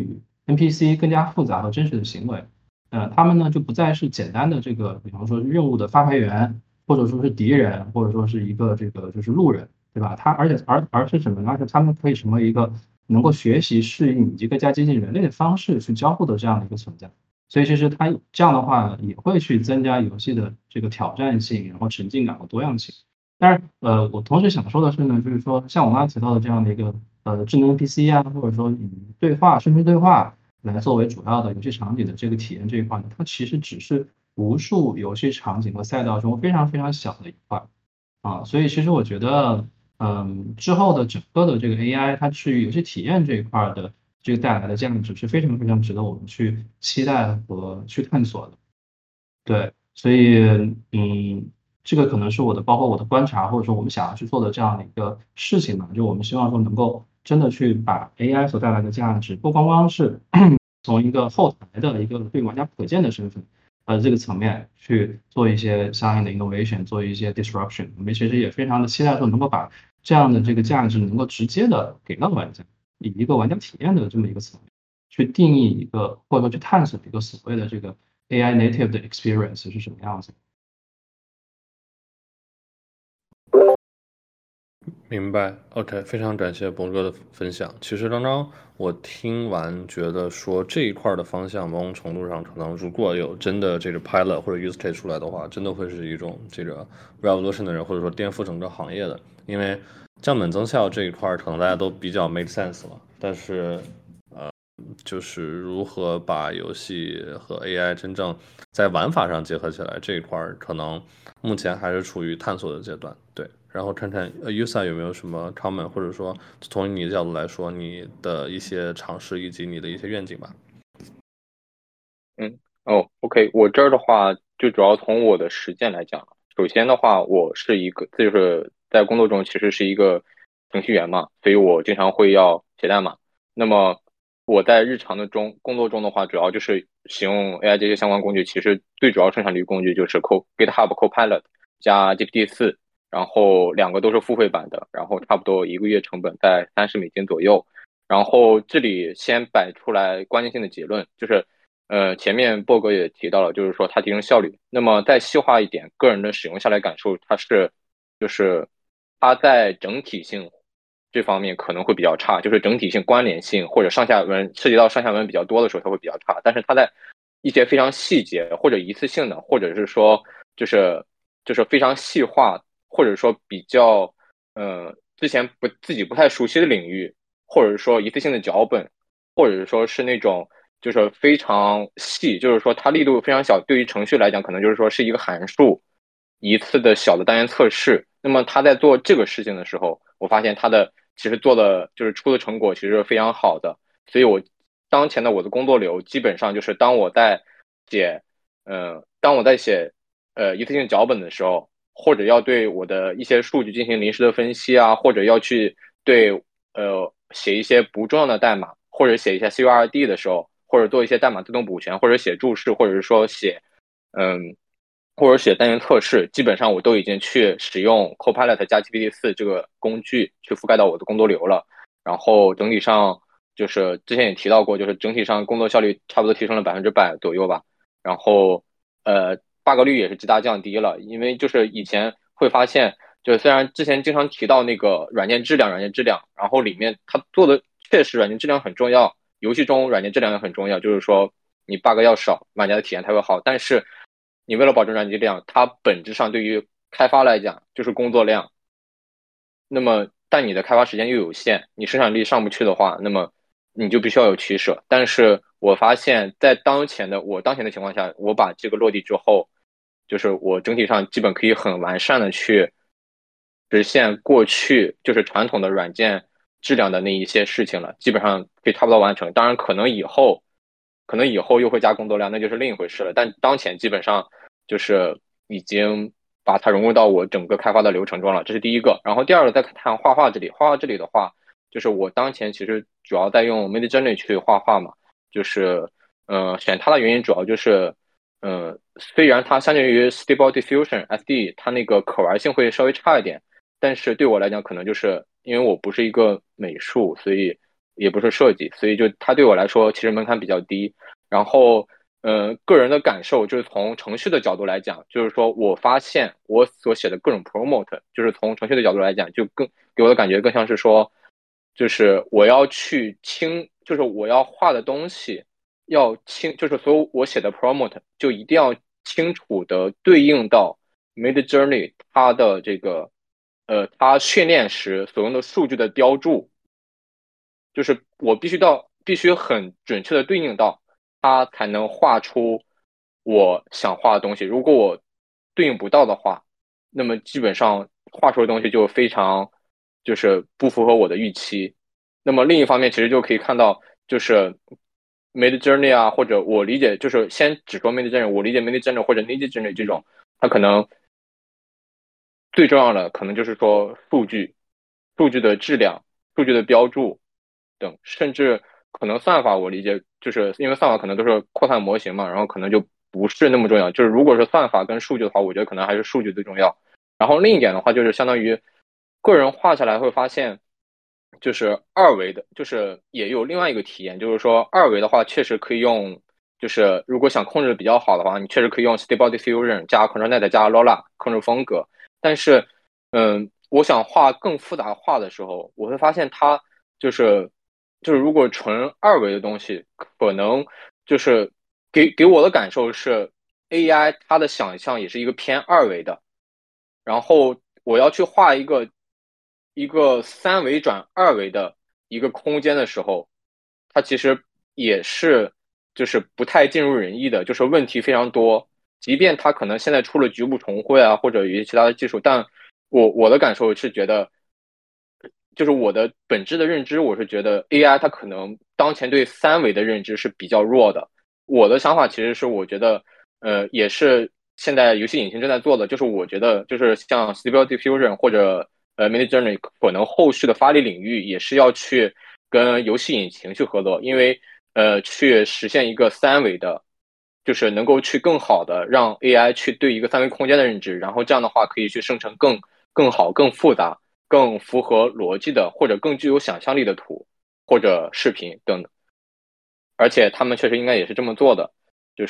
N P C 更加复杂和真实的行为。呃，他们呢就不再是简单的这个，比方说任务的发牌员，或者说是敌人，或者说是一个这个就是路人，对吧？他而且而而是什么呢？而且他们可以成为一个能够学习、适应以及更加接近人类的方式去交互的这样的一个存在。所以其实它这样的话也会去增加游戏的这个挑战性，然后沉浸感和多样性。但是呃，我同时想说的是呢，就是说像我刚才提到的这样的一个呃智能 N P C 啊，或者说以对话、生成对话来作为主要的游戏场景的这个体验这一块呢，它其实只是无数游戏场景和赛道中非常非常小的一块啊。所以其实我觉得，嗯，之后的整个的这个 A I 它去游戏体验这一块的这个带来的价值是非常非常值得我们去期待和去探索的。对，所以嗯，这个可能是我的，包括我的观察，或者说我们想要去做的这样的一个事情嘛，就我们希望说能够真的去把 A I 所带来的价值，不光光是从一个后台的一个对玩家可见的身份，呃，这个层面去做一些相应的 innovation，做一些 disruption。我们其实也非常的期待说能够把这样的这个价值能够直接的给到玩家，以一个玩家体验的这么一个层面，去定义一个或者说去探索一个所谓的这个 A I native 的 experience 是什么样子。 明白，OK，非常感谢博哥的分享。其实刚刚我听完，觉得说这一块的方向，某种程度上可能如果有真的这个 pilot 或者 use case 出来的话，真的会是一种这个 revolution 的人，或者说颠覆整个行业的。因为降本增效这一块可能大家都比较 make sense 了，但是呃，就是如何把游戏和 A I 真正在玩法上结合起来这一块，可能目前还是处于探索的阶段。对。然后看看呃 Yusa 有没有什么 comment，或者说从你的角度来说，你的一些尝试以及你的一些愿景吧。 嗯，哦，OK，我这儿的话就主要从我的实践来讲。首先的话，我是一个，就是在工作中其实是一个程序员嘛，所以我经常会要写代码。那么我在日常的中工作中的话，主要就是使用 A I 这些相关工具，其实最主要生产力工具就是 Co GitHub Copilot 加 G P T 四，然后两个都是付费版的，然后差不多一个月成本在三十美金左右。然后这里先摆出来关键性的结论，就是呃，前面波哥也提到了，就是说它提升效率。那么再细化一点，个人的使用下来感受，它是就是它在整体性这方面可能会比较差，就是整体性、关联性或者上下文涉及到上下文比较多的时候，它会比较差。但是它在一些非常细节或者一次性的，或者是说就是就是非常细化，或者说比较呃之前不自己不太熟悉的领域，或者是说一次性的脚本，或者是说是那种就是非常细，就是说它力度非常小。对于程序来讲，可能就是说是一个函数一次的小的单元测试。那么他在做这个事情的时候，我发现他的其实做的就是出的成果其实是非常好的。所以我当前的我的工作流基本上就是当我在写，呃，当我在写呃一次性脚本的时候，或者要对我的一些数据进行临时的分析啊，或者要去对呃写一些不重要的代码，或者写一些 C U R D 的时候，或者做一些代码自动补全，或者写注释，或者是说写嗯，或者写单元测试，基本上我都已经去使用 Copilot 加 G P T 四这个工具去覆盖到我的工作流了。然后整体上就是之前也提到过，就是整体上工作效率差不多提升了百分之百左右吧。然后呃，bug 率也是极大降低了，因为就是以前会发现，就是虽然之前经常提到那个软件质量，软件质量，然后里面它做的确实软件质量很重要，游戏中软件质量也很重要，就是说你 bug 要少，玩家的体验才会好。但是你为了保证软件质量，它本质上对于开发来讲就是工作量。那么但你的开发时间又有限，你生产力上不去的话，那么你就必须要有取舍。但是我发现，在当前的我当前的情况下，我把这个落地之后，就是我整体上基本可以很完善的去实现过去就是传统的软件质量的那一些事情了，基本上可以差不多完成。当然，可能以后可能以后又会加工作量，那就是另一回事了。但当前基本上就是已经把它融入到我整个开发的流程中了，这是第一个。然后第二个，再看画画这里，画画这里的话，就是我当前其实主要在用 Midjourney 去画画嘛，就是呃选它的原因主要就是呃虽然它相对于 Stable Diffusion S D 它那个可玩性会稍微差一点，但是对我来讲可能就是因为我不是一个美术，所以也不是设计，所以就它对我来说其实门槛比较低。然后，呃，个人的感受就是从程序的角度来讲，就是说我发现我所写的各种 promote，就是从程序的角度来讲，就更给我的感觉更像是说，就是我要去清，就是我要画的东西要清，就是所有我写的 promote 就一定要清楚的对应到 Midjourney 它的这个，呃，它训练时所用的数据的标注。就是我必须到必须很准确的对应到它才能画出我想画的东西。如果我对应不到的话，那么基本上画出的东西就非常就是不符合我的预期。那么另一方面，其实就可以看到，就是 Midjourney 啊，或者我理解就是先只说 Midjourney，我理解 Midjourney 或者 Midjourney 这种，它可能最重要的可能就是说数据、数据的质量、数据的标注等，甚至可能算法，我理解就是因为算法可能都是扩散模型嘛，然后可能就不是那么重要。就是如果是算法跟数据的话，我觉得可能还是数据最重要。然后另一点的话，就是相当于个人画下来会发现，就是二维的，就是也有另外一个体验，就是说二维的话确实可以用。就是如果想控制比较好的话，你确实可以用 Stable Diffusion 加 ControlNet 加 Lola 控制风格。但是，嗯，我想画更复杂画的时候，我会发现它就是就是如果纯二维的东西，可能就是给给我的感受是 A I 它的想象也是一个偏二维的，然后我要去画一个一个三维转二维的一个空间的时候，它其实也是就是不太尽如人意的，就是问题非常多。即便它可能现在出了局部重绘啊，或者一些其他的技术，但我我的感受是觉得，就是我的本质的认知，我是觉得 A I 它可能当前对三维的认知是比较弱的。我的想法其实是，我觉得，呃，也是现在游戏引擎正在做的，就是我觉得，就是像 Stable Diffusion 或者呃 Midjourney，可能后续的发力领域也是要去跟游戏引擎去合作，因为呃，去实现一个三维的。就是能够去更好的让 A I 去对一个三维空间的认知，然后这样的话可以去生成更更好、更复杂、更符合逻辑的或者更具有想象力的图或者视频等等。而且他们确实应该也是这么做的，就是。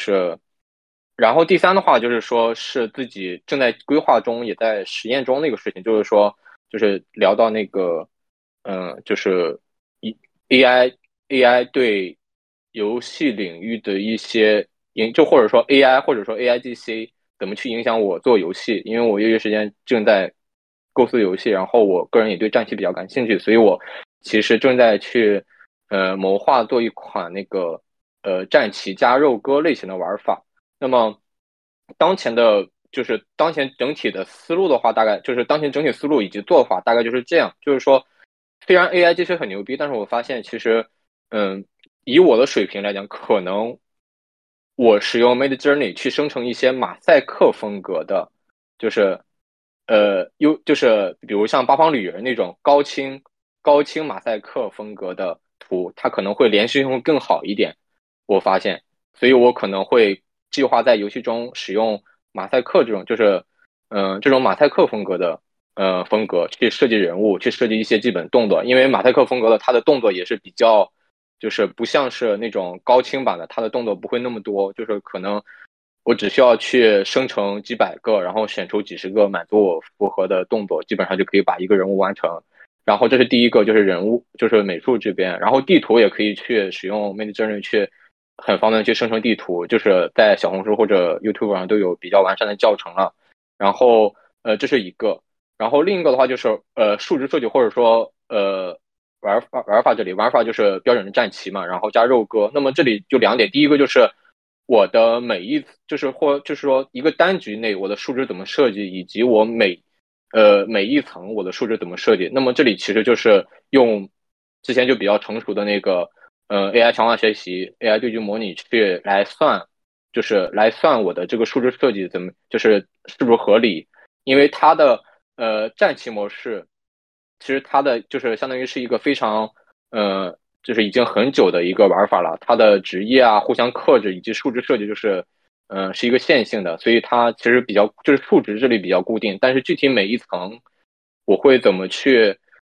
然后第三的话就是说是自己正在规划中，也在实验中那个事情，就是说就是聊到那个，嗯，就是一 A I A I 对游戏领域的一些影，就或者说 A I 或者说 A I G C 怎么去影响我做游戏，因为我业余时间正在构思游戏，然后我个人也对战棋比较感兴趣，所以我其实正在去呃谋划做一款那个呃战棋加肉鸽类型的玩法。那么，当前的就是当前整体的思路的话，大概就是当前整体思路以及做法大概就是这样。就是说，虽然 A I 这些很牛逼，但是我发现其实，嗯，以我的水平来讲，可能我使用 Midjourney 去生成一些马赛克风格的，就是呃，优就是比如像八方旅人那种高清高清马赛克风格的图，它可能会连续性会更好一点。我发现。所以我可能会计划在游戏中使用马赛克这种，就是嗯、呃、这种马赛克风格的呃风格去设计人物，去设计一些基本动作，因为马赛克风格的它的动作也是比较，就是不像是那种高清版的，它的动作不会那么多，就是可能我只需要去生成几百个，然后选出几十个满足我符合的动作，基本上就可以把一个人物完成。然后这是第一个，就是人物，就是美术这边，然后地图也可以去使用 Midjourney 去很方便去生成地图，就是在小红书或者 YouTube 上都有比较完善的教程了。然后呃，这是一个，然后另一个的话就是呃数值设计或者说呃玩法玩法这里玩法就是标准的战棋嘛，然后加肉鸽。那么这里就两点，第一个就是我的每一就是或就是说一个单局内我的数值怎么设计，以及我每呃每一层我的数值怎么设计。那么这里其实就是用之前就比较成熟的那个呃 A I 强化学习 A I 对局模拟去来算，就是来算我的这个数值设计怎么就是是不是合理。因为它的呃战棋模式其实它的就是相当于是一个非常呃就是已经很久的一个玩法了，它的职业啊互相克制以及数值设计就是嗯、呃是一个线性的，所以它其实比较就是数值这里比较固定，但是具体每一层我会怎么去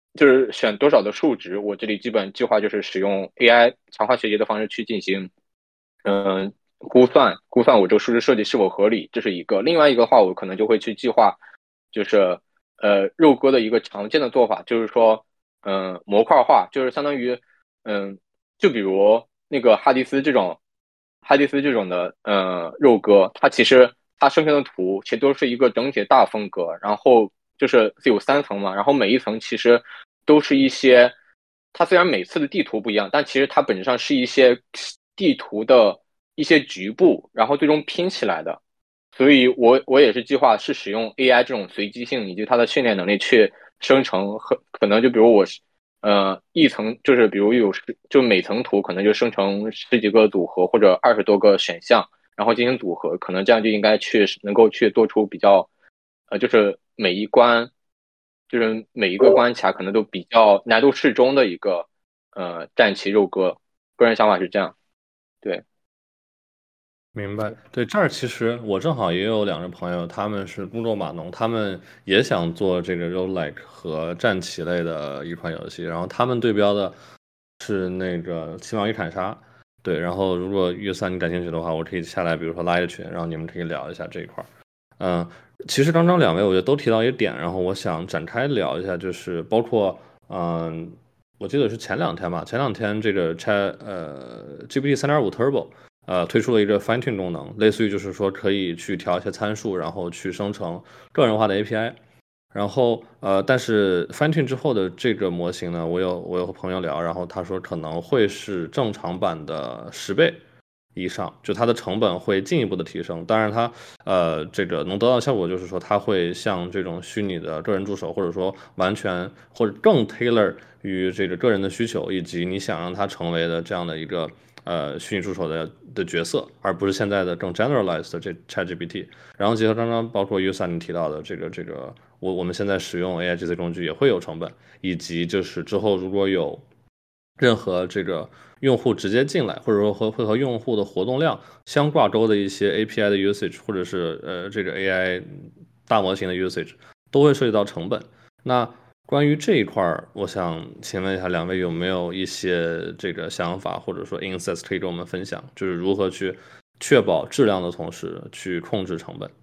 就是选多少的数值，我这里基本计划就是使用 A I 强化学习的方式去进行，嗯、呃，估算估算我这个数值设计是否合理，这是一个。另外一个的话，我可能就会去计划，就是呃肉鸽的一个常见的做法，就是说，嗯、呃，模块化，就是相当于，嗯、呃，就比如那个哈迪斯这种，哈迪斯这种的，呃，肉鸽，它其实它生成的图其实都是一个整体的大风格，然后就是有三层嘛，然后每一层其实都是一些，它虽然每次的地图不一样，但其实它本质上是一些地图的一些局部，然后最终拼起来的。所以我我也是计划是使用 A I 这种随机性以及它的训练能力去生成，和可能就比如我是呃一层就是比如有十就每层图可能就生成十几个组合或者二十多个选项，然后进行组合，可能这样就应该去能够去做出比较呃就是每一关就是每一个关卡可能都比较难度适中的一个呃战棋肉鸽，个人想法是这样，对。 明白，对，这儿其实我正好也有两个朋友，他们是工作码农，他们也想做这个 roguelike 和战棋类的一款游戏，然后他们对标的是那个《奇妙与砍杀》，对，然后如果约三你感兴趣的话，我可以下来，比如说拉一个群，然后你们可以聊一下这一块儿。嗯，其实刚刚两位我觉得都提到一个点，然后我想展开聊一下，就是包括嗯，我记得是前两天吧，前两天这个 Chat 呃 G P T 三点五 Turbo。呃，推出了一个 fine tune 功能，类似于就是说可以去调一些参数，然后去生成个人化的 A P I。然后呃，但是 fine tune 之后的这个模型呢，我有我有和朋友聊，然后他说可能会是正常版的十倍以上，就它的成本会进一步的提升。当然它呃这个能得到的效果就是说，它会像这种虚拟的个人助手，或者说完全或者更 tailor 于这个个人的需求，以及你想让它成为的这样的一个。呃，虚拟助手的的角色，而不是现在的更 generalized 的这 ChatGPT。然后结合刚刚包括 Usan 你提到的这个这个，我我们现在使用 A I G C 工具也会有成本，以及就是之后如果有任何这个用户直接进来，或者说和会和用户的活动量相挂钩的一些 A P I 的 usage，或者是呃这个 A I 大模型的 usage，都会涉及到成本。那关于这一块儿，我想请问一下两位有没有一些这个想法，或者说 insights 可以跟我们分享，就是如何去确保质量的同时去控制成本。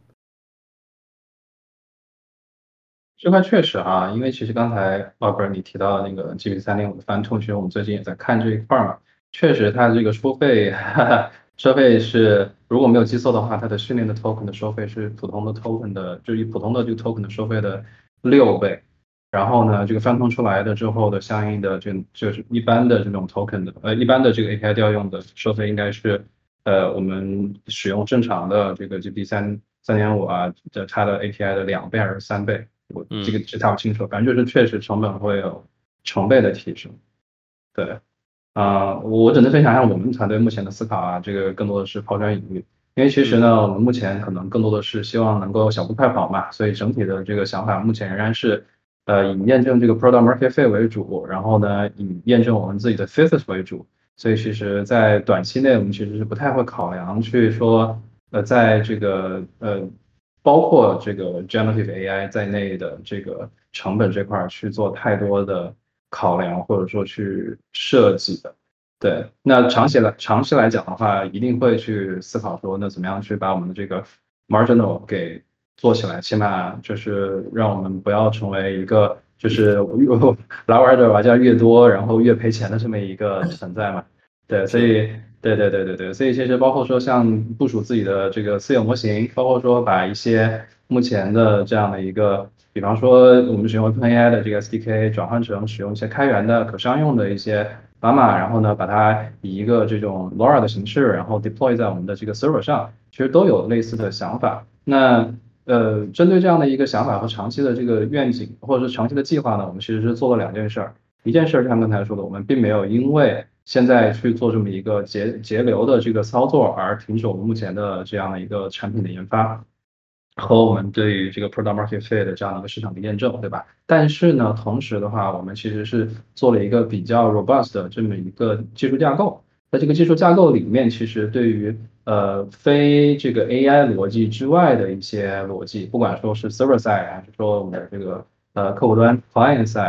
这块确实啊，因为其实刚才鲍勃你提到那个 G P T 三点五的翻通，其实我们最近也在看这一块嘛。确实，它的这个收费，哈哈，收费是如果没有记错的话，它的训练的 token 的收费是普通的 token 的，就是以普通的这个 token 的收费的六倍。然后呢，这个翻通出来的之后的相应的这就是一般的这种 token 的，呃，一般的这个 A P I 调用的收费应该是，呃，我们使用正常的这个 G P T 三三点五啊的它的 A P I 的两倍还是三倍？我这个这太不清楚，反正就是确实成本会有成倍的提升。对，啊、呃我只能分享一下我们团队目前的思考啊，这个更多的是抛砖引玉。因为其实呢，我们目前可能更多的是希望能够小步快跑嘛，所以整体的这个想法目前仍然是，呃，以验证这个 product market fit 为主，然后呢，以验证我们自己的 thesis 为主。所以其实，在短期内，我们其实是不太会考量去说，呃，在这个呃包括这个 generative A I 在内的这个成本这块去做太多的考量，或者说去设计的。对，那长期来长期来讲的话，一定会去思考说，那怎么样去把我们的这个 marginal 给做起来，起码就是让我们不要成为一个就是来玩的玩家越多，然后越赔钱的这么一个存在嘛。对，所以对对对对对，所以其实包括说像部署自己的这个私有模型，包括说把一些目前的这样的一个，比方说我们使用 OpenAI 的这个 S D K 转换成使用一些开源的可商用的一些码码，然后呢把它以一个这种 LoRa 的形式，然后 deploy 在我们的这个 server 上，其实都有类似的想法。那呃，针对这样的一个想法和长期的这个愿景，或者是长期的计划呢，我们其实是做了两件事儿。一件事儿像刚才说的，我们并没有因为现在去做这么一个节节流的这个操作而停止我们目前的这样的一个产品的研发和我们对于这个 product market fit 的这样的一个市场的验证，对吧？但是呢，同时的话，我们其实是做了一个比较 robust 的这么一个技术架构。在这个技术架构里面，其实对于呃非这个 A I 逻辑之外的一些逻辑，不管说是 server side 还是说我们的这个呃客户端 client side。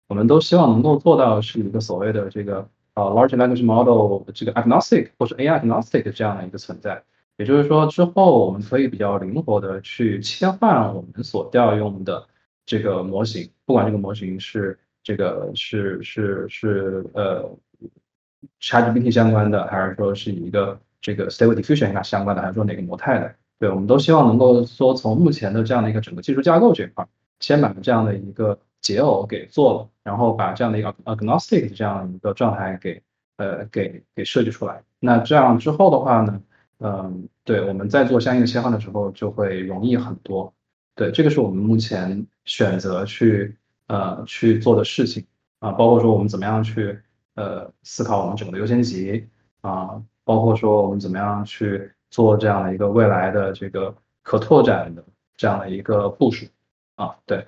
我们都希望能够做到是一个所谓的这个呃 large language model 这个 agnostic 或者 A I agnostic 这样的一个存在。也就是说，之后我们可以比较灵活的去切换我们所调用的这个模型，不管这个模型是这个是是是呃 ChatGPT 相关的，还是说是一个这个 Stable Diffusion 相关的，还是说哪个模态的，对，我们都希望能够说从目前的这样的一个整个技术架构这一块，先把这样的一个解耦给做了，然后把这样的一个 agnostic 这样一个状态给呃给给设计出来。那这样之后的话呢？嗯，对，我们在做相应的切换的时候就会容易很多。对，这个是我们目前选择去呃去做的事情啊，包括说我们怎么样去呃思考我们整个的优先级啊，包括说我们怎么样去做这样的一个未来的这个可拓展的这样的一个部署啊，对。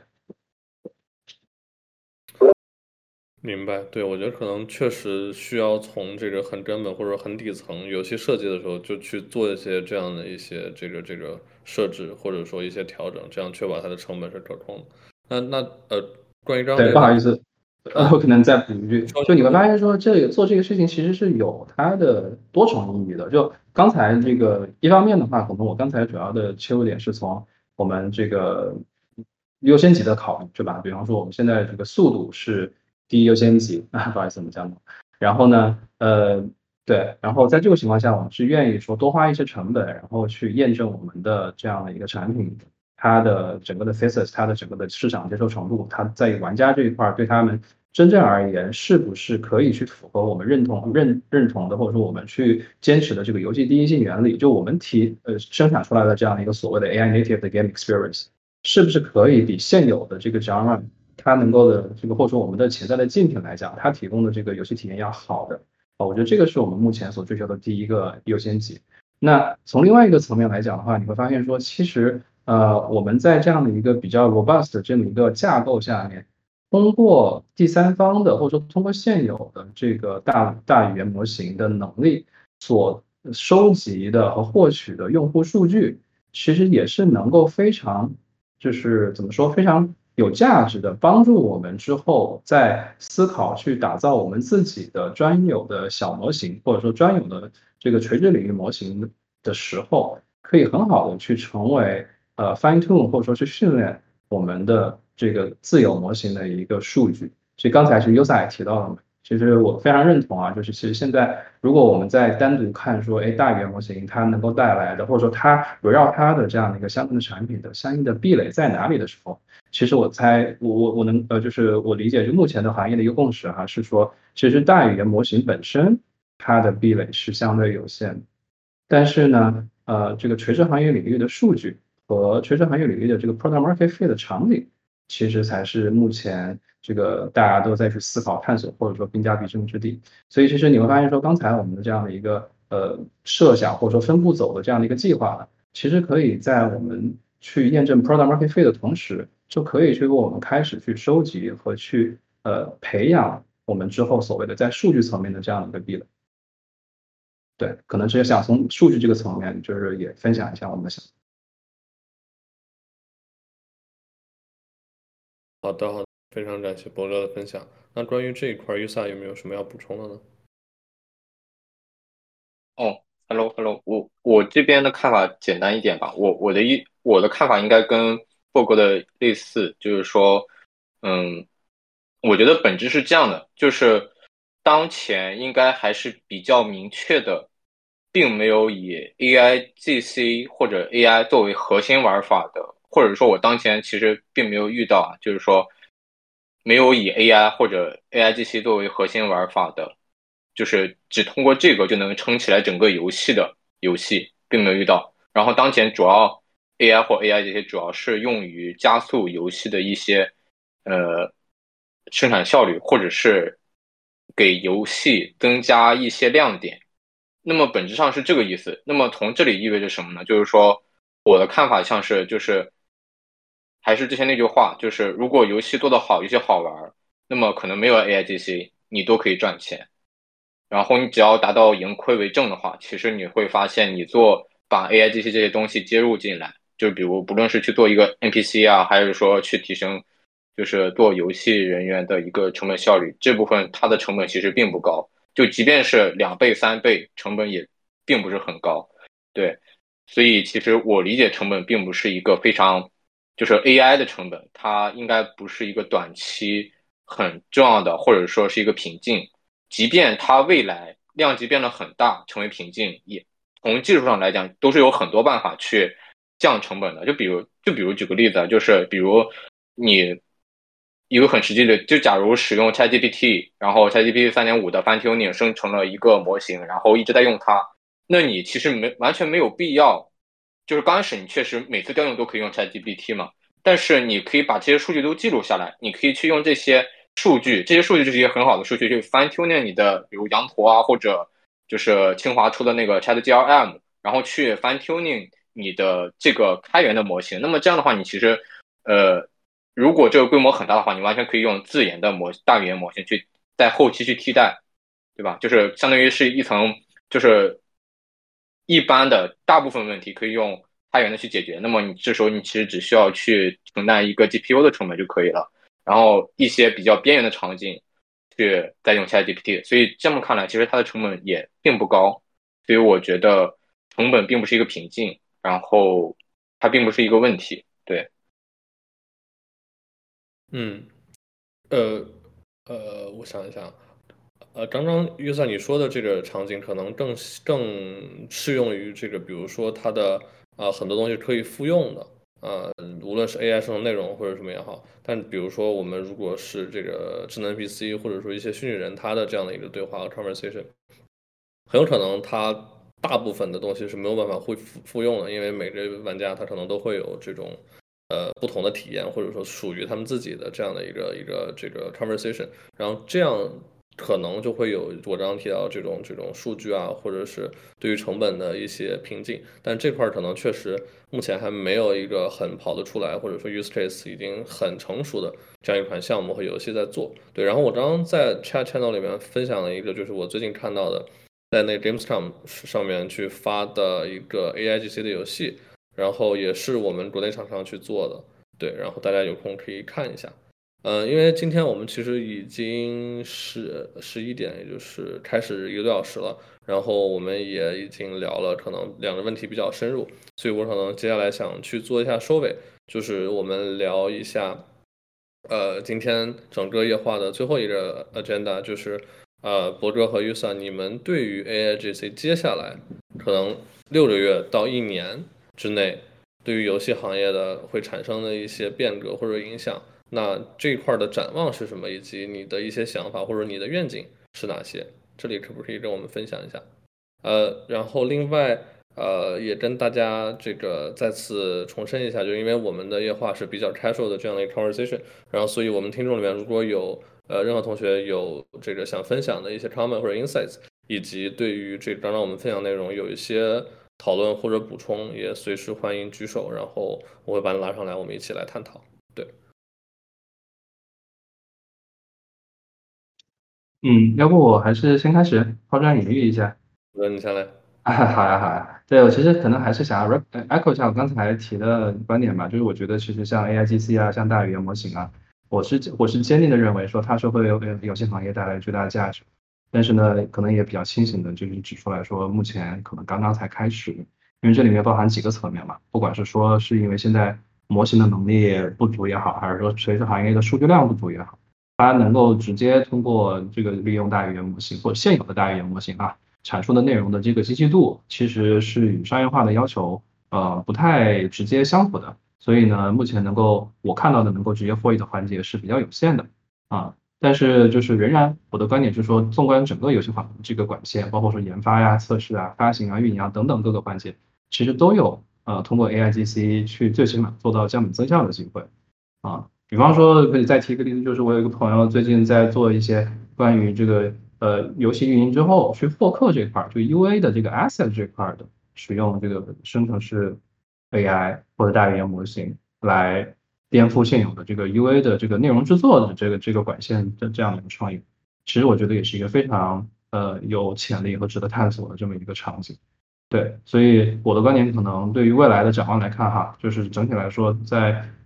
明白，对，我觉得可能确实需要从这个很根本或者很底层游戏设计的时候就去做一些这样的一些这个这个设置，或者说一些调整，这样确保它的成本是可控的。那那呃，关于刚刚对， 那个问题， 不好意思，呃， 啊， 我可能再补一句， 说就你会发现说，这个做这个事情其实是有它的多重意义的。就刚才这个一方面的话，可能我刚才主要的切入点是从我们这个优先级的考虑，是吧？比方说我们现在这个速度是第一优先级啊，不好意思，我们讲的。然后呢，呃，对，然后在这个情况下，我们是愿意说多花一些成本，然后去验证我们的这样的一个产品。它的整个的 thesis，它的整个的市场接受程度，它在玩家这一块对他们真正而言，是不是可以去符合我们认同认认同的，或者说我们去坚持的这个游戏第一性原理？就我们提呃生产出来的这样的一个所谓的 A I native 的 game experience，是不是可以比现有的这个 genre 它能够的这个，或者说我们的潜在的竞品来讲，它提供的这个游戏体验要好的？啊，我觉得这个是我们目前所追求的第一个优先级。那从另外一个层面来讲的话，你会发现说，其实呃，我们在这样的一个比较 robust 的这么一个架构下面，通过第三方的或者说通过现有的这个大大语言模型的能力所收集的和获取的用户数据，其实也是能够非常就是怎么说非常有价值的，帮助我们之后在思考去打造我们自己的专有的小模型，或者说专有的这个垂直领域模型的时候，可以很好的去成为呃 fine tune 或者说去训练我们的这个自由模型的一个数据。所以刚才是 Usa 也提到了嘛，其实我非常认同啊，就是其实现在如果我们在单独看说，哎，大语言模型它能够带来的，或者说它围绕它的这样的一个相关的产品的相应的壁垒在哪里的时候，其实我猜我我我能呃就是我理解就目前的行业的一个共识哈、啊，是说其实大语言模型本身它的壁垒是相对有限的，但是呢，呃，这个垂直行业领域的数据和垂直行业领域的这个 product market fit 的场景，其实才是目前这个大家都在去思考、探索或者说兵家必争之地。所以其实你会发现说，刚才我们的这样的一个呃设想或者说分步走的这样的一个计划呢，其实可以在我们去验证 product market fit 的同时，就可以去为我们开始去收集和去呃培养我们之后所谓的在数据层面的这样的一个壁垒。对，可能是想从数据这个层面，就是也分享一下我们的想法。 好的好的，非常感谢伯乐的分享。那关于这一块，Usa 有没有什么要补充的呢？ 哦，hello hello，我我这边的看法简单一点吧。我我的一我的看法应该跟霍哥的类似，就是说，嗯，我觉得本质是这样的，就是当前应该还是比较明确的，并没有以 A I G C 或者 A I 作为核心玩法的，或者说我当前其实并没有遇到啊，就是说没有以 A I 或者 A I G C 作为核心玩法的。就是只通过这个就能撑起来整个游戏的游戏，并没有遇到。然后当前主要 A I 或 A I 这些主要是用于加速游戏的一些呃生产效率，或者是给游戏增加一些亮点。那么本质上是这个意思。那么从这里意味着什么呢？就是说我的看法像是就是还是之前那句话，就是如果游戏做得好，游戏好玩，那么可能没有 A I G C 你都可以赚钱。然后你只要达到盈亏为正的话，其实你会发现，你做把 A I G C 这些东西接入进来，就比如不论是去做一个 N P C 啊，还是说去提升就是做游戏人员的一个成本效率，这部分它的成本其实并不高，就即便是两倍三倍，成本也并不是很高。对，所以其实我理解成本并不是一个非常，就是 A I 的成本，它应该不是一个短期很重要的，或者说是一个瓶颈。即便它未来量级变得很大，成为瓶颈，也从技术上来讲，都是有很多办法去降成本的。就比如，就比如举个例子啊，就是比如你一个很实际的，就假如使用 ChatGPT，然后 ChatGPT 三点五的 fine tuning 生成了一个模型，然后一直在用它，那你其实没完全没有必要，就是刚开始你确实每次调用都可以用 ChatGPT 嘛，但是你可以把这些数据都记录下来，你可以去用这些数据，这些数据就是一些很好的数据，去 fine tuning 你的，比如羊驼啊，或者就是清华出的那个 ChatGLM，然后去 fine tuning 你的这个开源的模型。那么这样的话，你其实呃，如果这个规模很大的话，你完全可以用自研的模大语言模型去在后期去替代，对吧？就是相当于是一层，就是一般的大部分问题可以用开源的去解决。那么你这时候你其实只需要去承担一个 G P U 的成本就可以了，然后一些比较边缘的场景去再用 ChatGPT。所以这么看来，其实它的成本也并不高。所以我觉得成本并不是一个瓶颈，然后它并不是一个问题。对。 嗯，呃呃，我想一想，呃，刚刚约瑟你说的这个场景可能更更适用于这个，比如说它的呃很多东西可以复用的，呃，无论是 A I 生成内容或者什么也好。但比如说我们如果是这个智能 P C 或者说一些虚拟人他的这样的一个对话和 conversation，很有可能它大部分的东西是没有办法会复复用的，因为每个玩家他可能都会有这种呃不同的体验，或者说属于他们自己的这样的一个一个这个 conversation，然后这样可能就会有我刚刚提到这种这种数据啊，或者是对于成本的一些瓶颈，但这块可能确实目前还没有一个很跑得出来，或者说 use case 已经很成熟的这样一款项目和游戏在做。对，然后我刚刚在 chat channel 里面分享了一个，就是我最近看到的，在那 Gamescom 上面去发的一个 A I G C 的游戏，然后也是我们国内厂商去做的，对，然后大家有空可以看一下。嗯，因为今天我们其实已经是十一点，也就是开始一个多小时了，然后我们也已经聊了可能两个问题比较深入，所以我可能接下来想去做一下收尾，就是我们聊一下，呃，今天整个夜话的最后一个 agenda，就是呃，博哥和 Yusa，你们对于 A I G C 接下来可能六个月到一年之内，对于游戏行业的会产生的一些变革或者影响？那这一块的展望是什么，以及你的一些想法或者你的愿景是哪些？这里可不可以跟我们分享一下？呃，然后另外，呃，也跟大家这个再次重申一下，就因为我们的夜话是比较 casual 的这样的一个 conversation，然后所以我们听众里面如果有呃任何同学有这个想分享的一些 comment 或者 insights，以及对于这刚刚我们分享内容有一些讨论或者补充，也随时欢迎举手，然后我会把你拉上来，我们一起来探讨。对。 嗯，要不我还是先开始抛砖引玉一下。 那你先来。 啊，好呀，好呀。对，我其实可能还是想要 re- echo 一下我刚才提的观点吧，就是我觉得其实像 A I G C 啊，像大语言模型啊，我是我是坚定的认为说它是会为游戏行业带来巨大的价值，但是呢，可能也比较清醒的就是指出来说，目前可能刚刚才开始，因为这里面包含几个层面嘛，不管是说是因为现在模型的能力不足也好，还是说随着行业的数据量不足也好，它能够直接通过这个利用大语言模型或者现有的大语言模型啊。阐述的内容的这个精细度，其实是与商业化的要求，呃，不太直接相符的。所以呢，目前能够我看到的能够直接获益的环节是比较有限的啊。但是就是仍然，我的观点是说，纵观整个游戏行这个管线，包括说研发呀、测试啊、发行啊、运营啊等等各个环节，其实都有呃通过 A I G C 去最起码做到降本增效的机会啊。比方说，可以再提一个例子，就是我有一个朋友最近在做一些关于这个呃游戏运营之后去获客这块儿，就 U A 的这个 asset 这块儿的，使用这个生成式 A I 或者大语言模型来颠覆现有的这个 U A 的这个内容制作的这个这个管线的这样的一个创意，其实我觉得也是一个非常呃有潜力和值得探索的这么一个场景。对，所以我的观点可能对于未来的展望来看哈，就是整体来说，在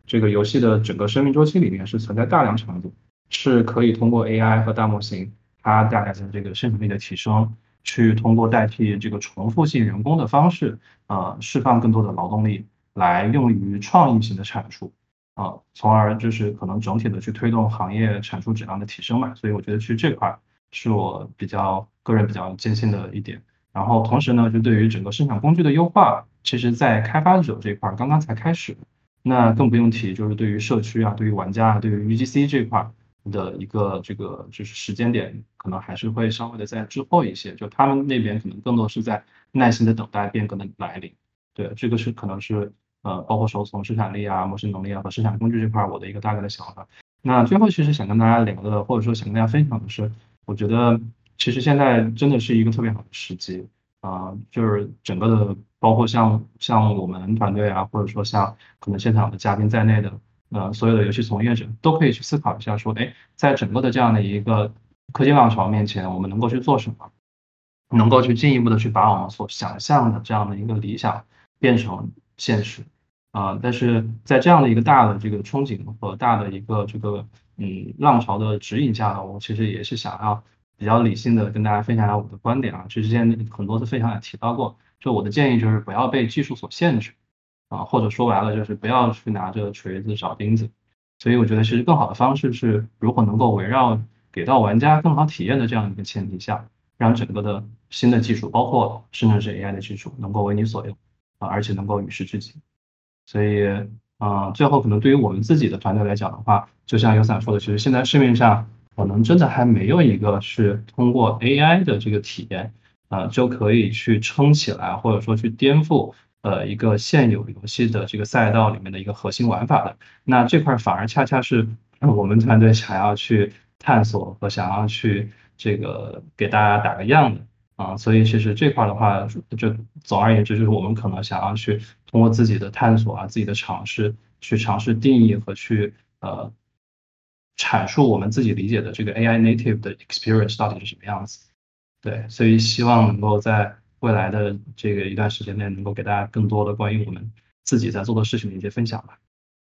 这个游戏的整个生命周期里面是存在大量场景，是可以通过 A I 和大模型它带来的这个生产力的提升，去通过代替这个重复性人工的方式，呃，释放更多的劳动力来用于创意型的产出。啊，从而就是可能整体的去推动行业产出质量的提升嘛，所以我觉得其实这块是我比较个人比较坚信的一点。然后同时呢，就对于整个生产工具的优化，其实在开发者这块刚刚才开始，那更不用提就是对于社区啊、对于玩家啊、对于 U G C 这块的一个这个就是时间点，可能还是会稍微的在之后一些，就他们那边可能更多是在耐心的等待变革的来临。对，这个是可能是呃，包括说从生产力啊、模型能力啊和生产工具这块儿，我的一个大概的想法。那最后其实想跟大家聊的，或者说想跟大家分享的是，我觉得其实现在真的是一个特别好的时机啊、就是整个的，包括像像我们团队啊，或者说像可能现场的嘉宾在内的，呃，所有的游戏从业者都可以去思考一下，说，哎，在整个的这样的一个科技浪潮面前，我们能够去做什么？能够去进一步的去把我们所想象的这样的一个理想变成现实啊、但是在这样的一个大的这个憧憬和大的一个这个嗯浪潮的指引下呢，我其实也是想要比较理性的跟大家分享一下我的观点啊，就之前很多次分享也提到过，就我的建议就是不要被技术所限制啊，或者说白了就是不要去拿着锤子找钉子，所以我觉得其实更好的方式是如何能够围绕给到玩家更好体验的这样一个前提下。让整个的新的技术，包括甚至是 A I 的技术，能够为你所用啊，而且能够与时俱进。所以，嗯、最后可能对于我们自己的团队来讲的话，就像有伞说的，其实现在市面上可能真的还没有一个是通过 A I 的这个体验，啊，就可以去撑起来，或者说去颠覆呃一个现有游戏的这个赛道里面的一个核心玩法的。那这块反而恰恰是我们团队想要去探索和想要去这个给大家打个样的。啊，所以其实这块儿的话，就总而言之，就是我们可能想要去通过自己的探索啊，自己的尝试，去尝试定义和去呃阐述我们自己理解的这个 A I native 的 experience 到底是什么样子。对，所以希望能够在未来的这个一段时间内，能够给大家更多的关于我们自己在做的事情的一些分享吧。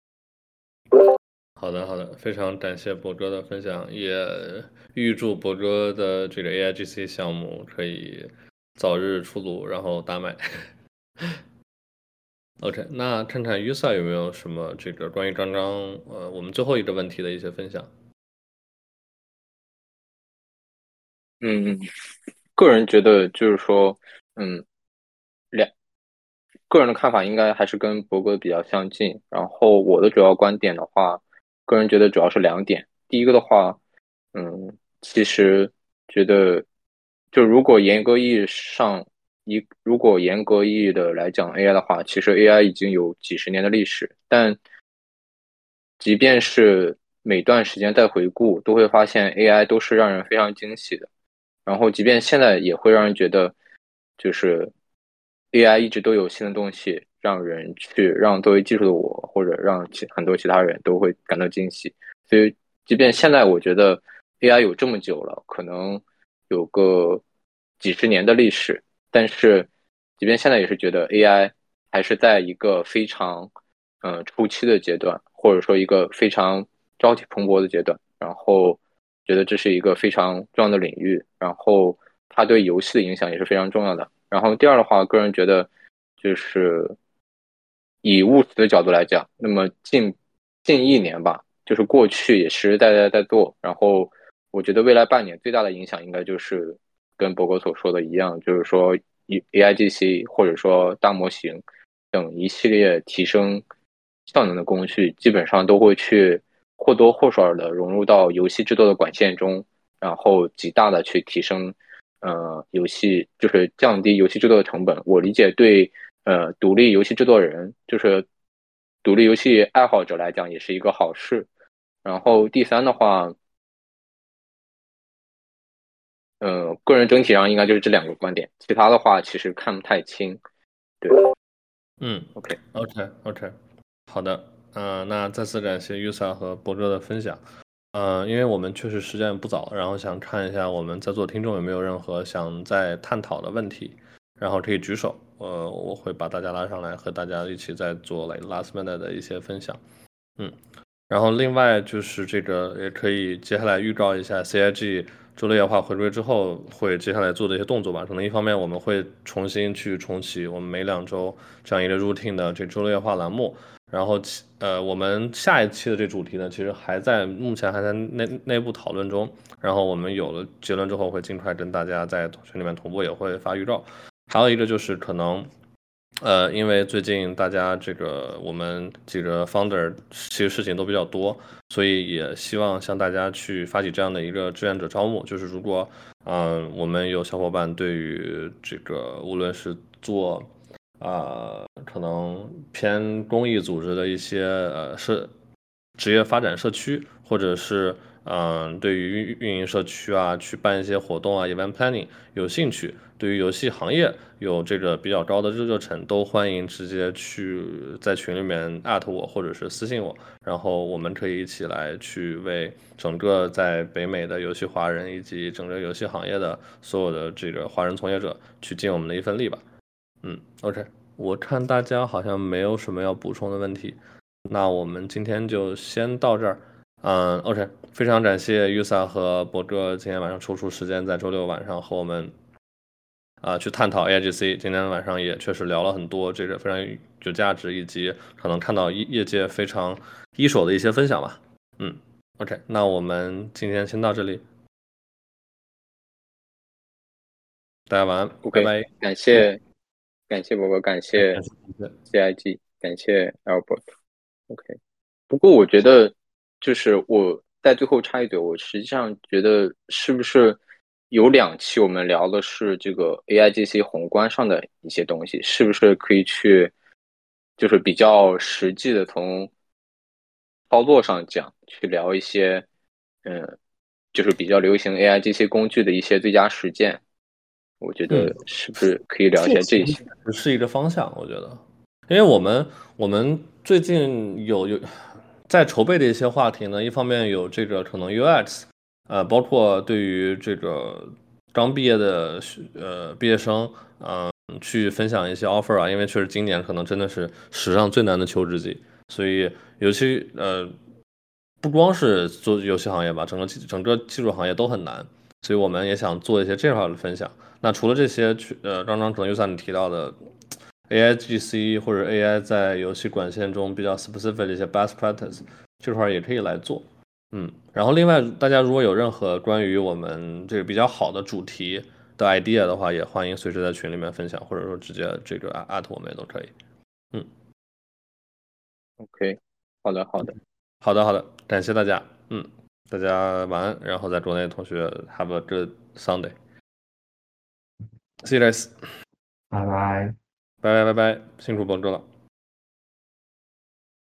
好的，好的，非常感谢博哥的分享，也预祝博哥的这个 A I G C 项目可以早日出炉，然后大卖。OK，那看看 Yusa 有没有什么这个关于刚刚呃我们最后一个问题的一些分享？ 嗯，个人觉得就是说，嗯，两个人的看法应该还是跟博哥比较相近。然后我的主要观点的话，个人觉得主要是两点。第一个的话，嗯，其实觉得就如果严格意义上一如果严格意义的来讲 A I 的话，其实 A I 已经有几十年的历史，但即便是每段时间再回顾，都会发现 A I 都是让人非常惊喜的。然后即便现在也会让人觉得，就是 A I 一直都有新的东西，让人去让作为技术的我，或者让其很多其他人都会感到惊喜。所以，即便现在我觉得 A I 有这么久了，可能有个几十年的历史，但是即便现在也是觉得 A I 还是在一个非常嗯、呃初期的阶段，或者说一个非常朝气蓬勃的阶段。然后觉得这是一个非常重要的领域，然后它对游戏的影响也是非常重要的。然后第二的话，个人觉得就是以务实的角度来讲，那么近近一年吧，就是过去也实实在在在做，然后我觉得未来半年最大的影响应该就是跟博哥所说的一样，就是说以 A I G C 或者说大模型等一系列提升效能的工序，基本上都会去或多或少的融入到游戏制作的管线中，然后极大的去提升呃游戏就是降低游戏制作的成本。我理解对呃独立游戏制作人就是独立游戏爱好者来讲也是一个好事。然后第三的话，呃，个人整体上应该就是这两个观点，其他的话其实看不太清。对嗯 ，OK， ，OK OK，好的，呃，那再次感谢 Yusa 和博哥的分享。呃，因为我们确实时间不早，然后想看一下我们在座听众有没有任何想再探讨的问题，然后可以举手，呃，我会把大家拉上来和大家一起再做来 last minute 的一些分享。 嗯，然后另外就是这个也可以接下来预告一下 C I G 周六夜话回归之后会接下来做的一些动作吧。可能一方面我们会重新去重启我们每两周这样一个 routine 的这周六夜话栏目，然后呃我们下一期的这主题呢，其实还在目前还在内内部讨论中，然后我们有了结论之后会尽快跟大家在群里面同步，也会发预告。还有一个就是可能。呃，因为最近大家这个我们几个 founder 其实事情都比较多，所以也希望向大家去发起这样的一个志愿者招募。就是如果嗯、呃、我们有小伙伴对于这个无论是做啊、呃、可能偏公益组织的一些呃社职业发展社区，或者是嗯、呃对于运营社区啊去办一些活动啊 event planning 有兴趣。对于游戏行业有这个比较高的热热忱，都欢迎直接去在群里面艾特我，或者是私信我，然后我们可以一起来去为整个在北美的游戏华人以及整个游戏行业的所有的这个华人从业者去尽我们的一份力吧。嗯 OK， 我看大家好像没有什么要补充的问题，那我们今天就先到这儿。嗯 OK， 非常感谢 Yusa 和博哥今天晚上抽出时间在周六晚上和我们啊，去探讨 A I G C。 今天晚上也确实聊了很多这个非常有价值，以及可能看到业界非常一手的一些分享吧。嗯 OK， 那我们今天先到这里，大家晚安。 OK， 拜拜。 感谢感谢博博，感谢感谢 C I G，感谢 Albert。OK，不过我觉得就是我在最后插一嘴，我实际上觉得是不是有两期我们聊的是这个 A I G C 宏观上的一些东西，是不是可以去就是比较实际的从操作上讲去聊一些嗯，就是比较流行 A I G C 工具的一些最佳实践，我觉嗯， 得是不是可以聊一下这些？ 是一个方向，我觉得，因为我们我们最近有有在筹备的一些话题呢，一方面有这个可能 U X， 呃，包括对于这个刚毕业的呃毕业生，嗯、呃，去分享一些 offer 啊，因为确实今年可能真的是史上最难的求职季，所以尤其呃不光是做游戏行业吧，整个整个技术行业都很难，所以我们也想做一些这块的分享。那除了这些，呃，刚刚可能又像你提到的 A I G C 或者 A I 在游戏管线中比较 specific 的一些 best practice 这块也可以来做。嗯，然后另外大家如果有任何关于我们这个比较好的主题的 idea 的话，也欢迎随时在群里面分享，或者说直接这个 at 我们也都可以。嗯 OK，好的好的， 好的好的，感谢大家。嗯，大家晚安，然后在国内的同学 have a good Sunday。See you guys， 拜拜。 拜拜拜拜，辛苦博哥了。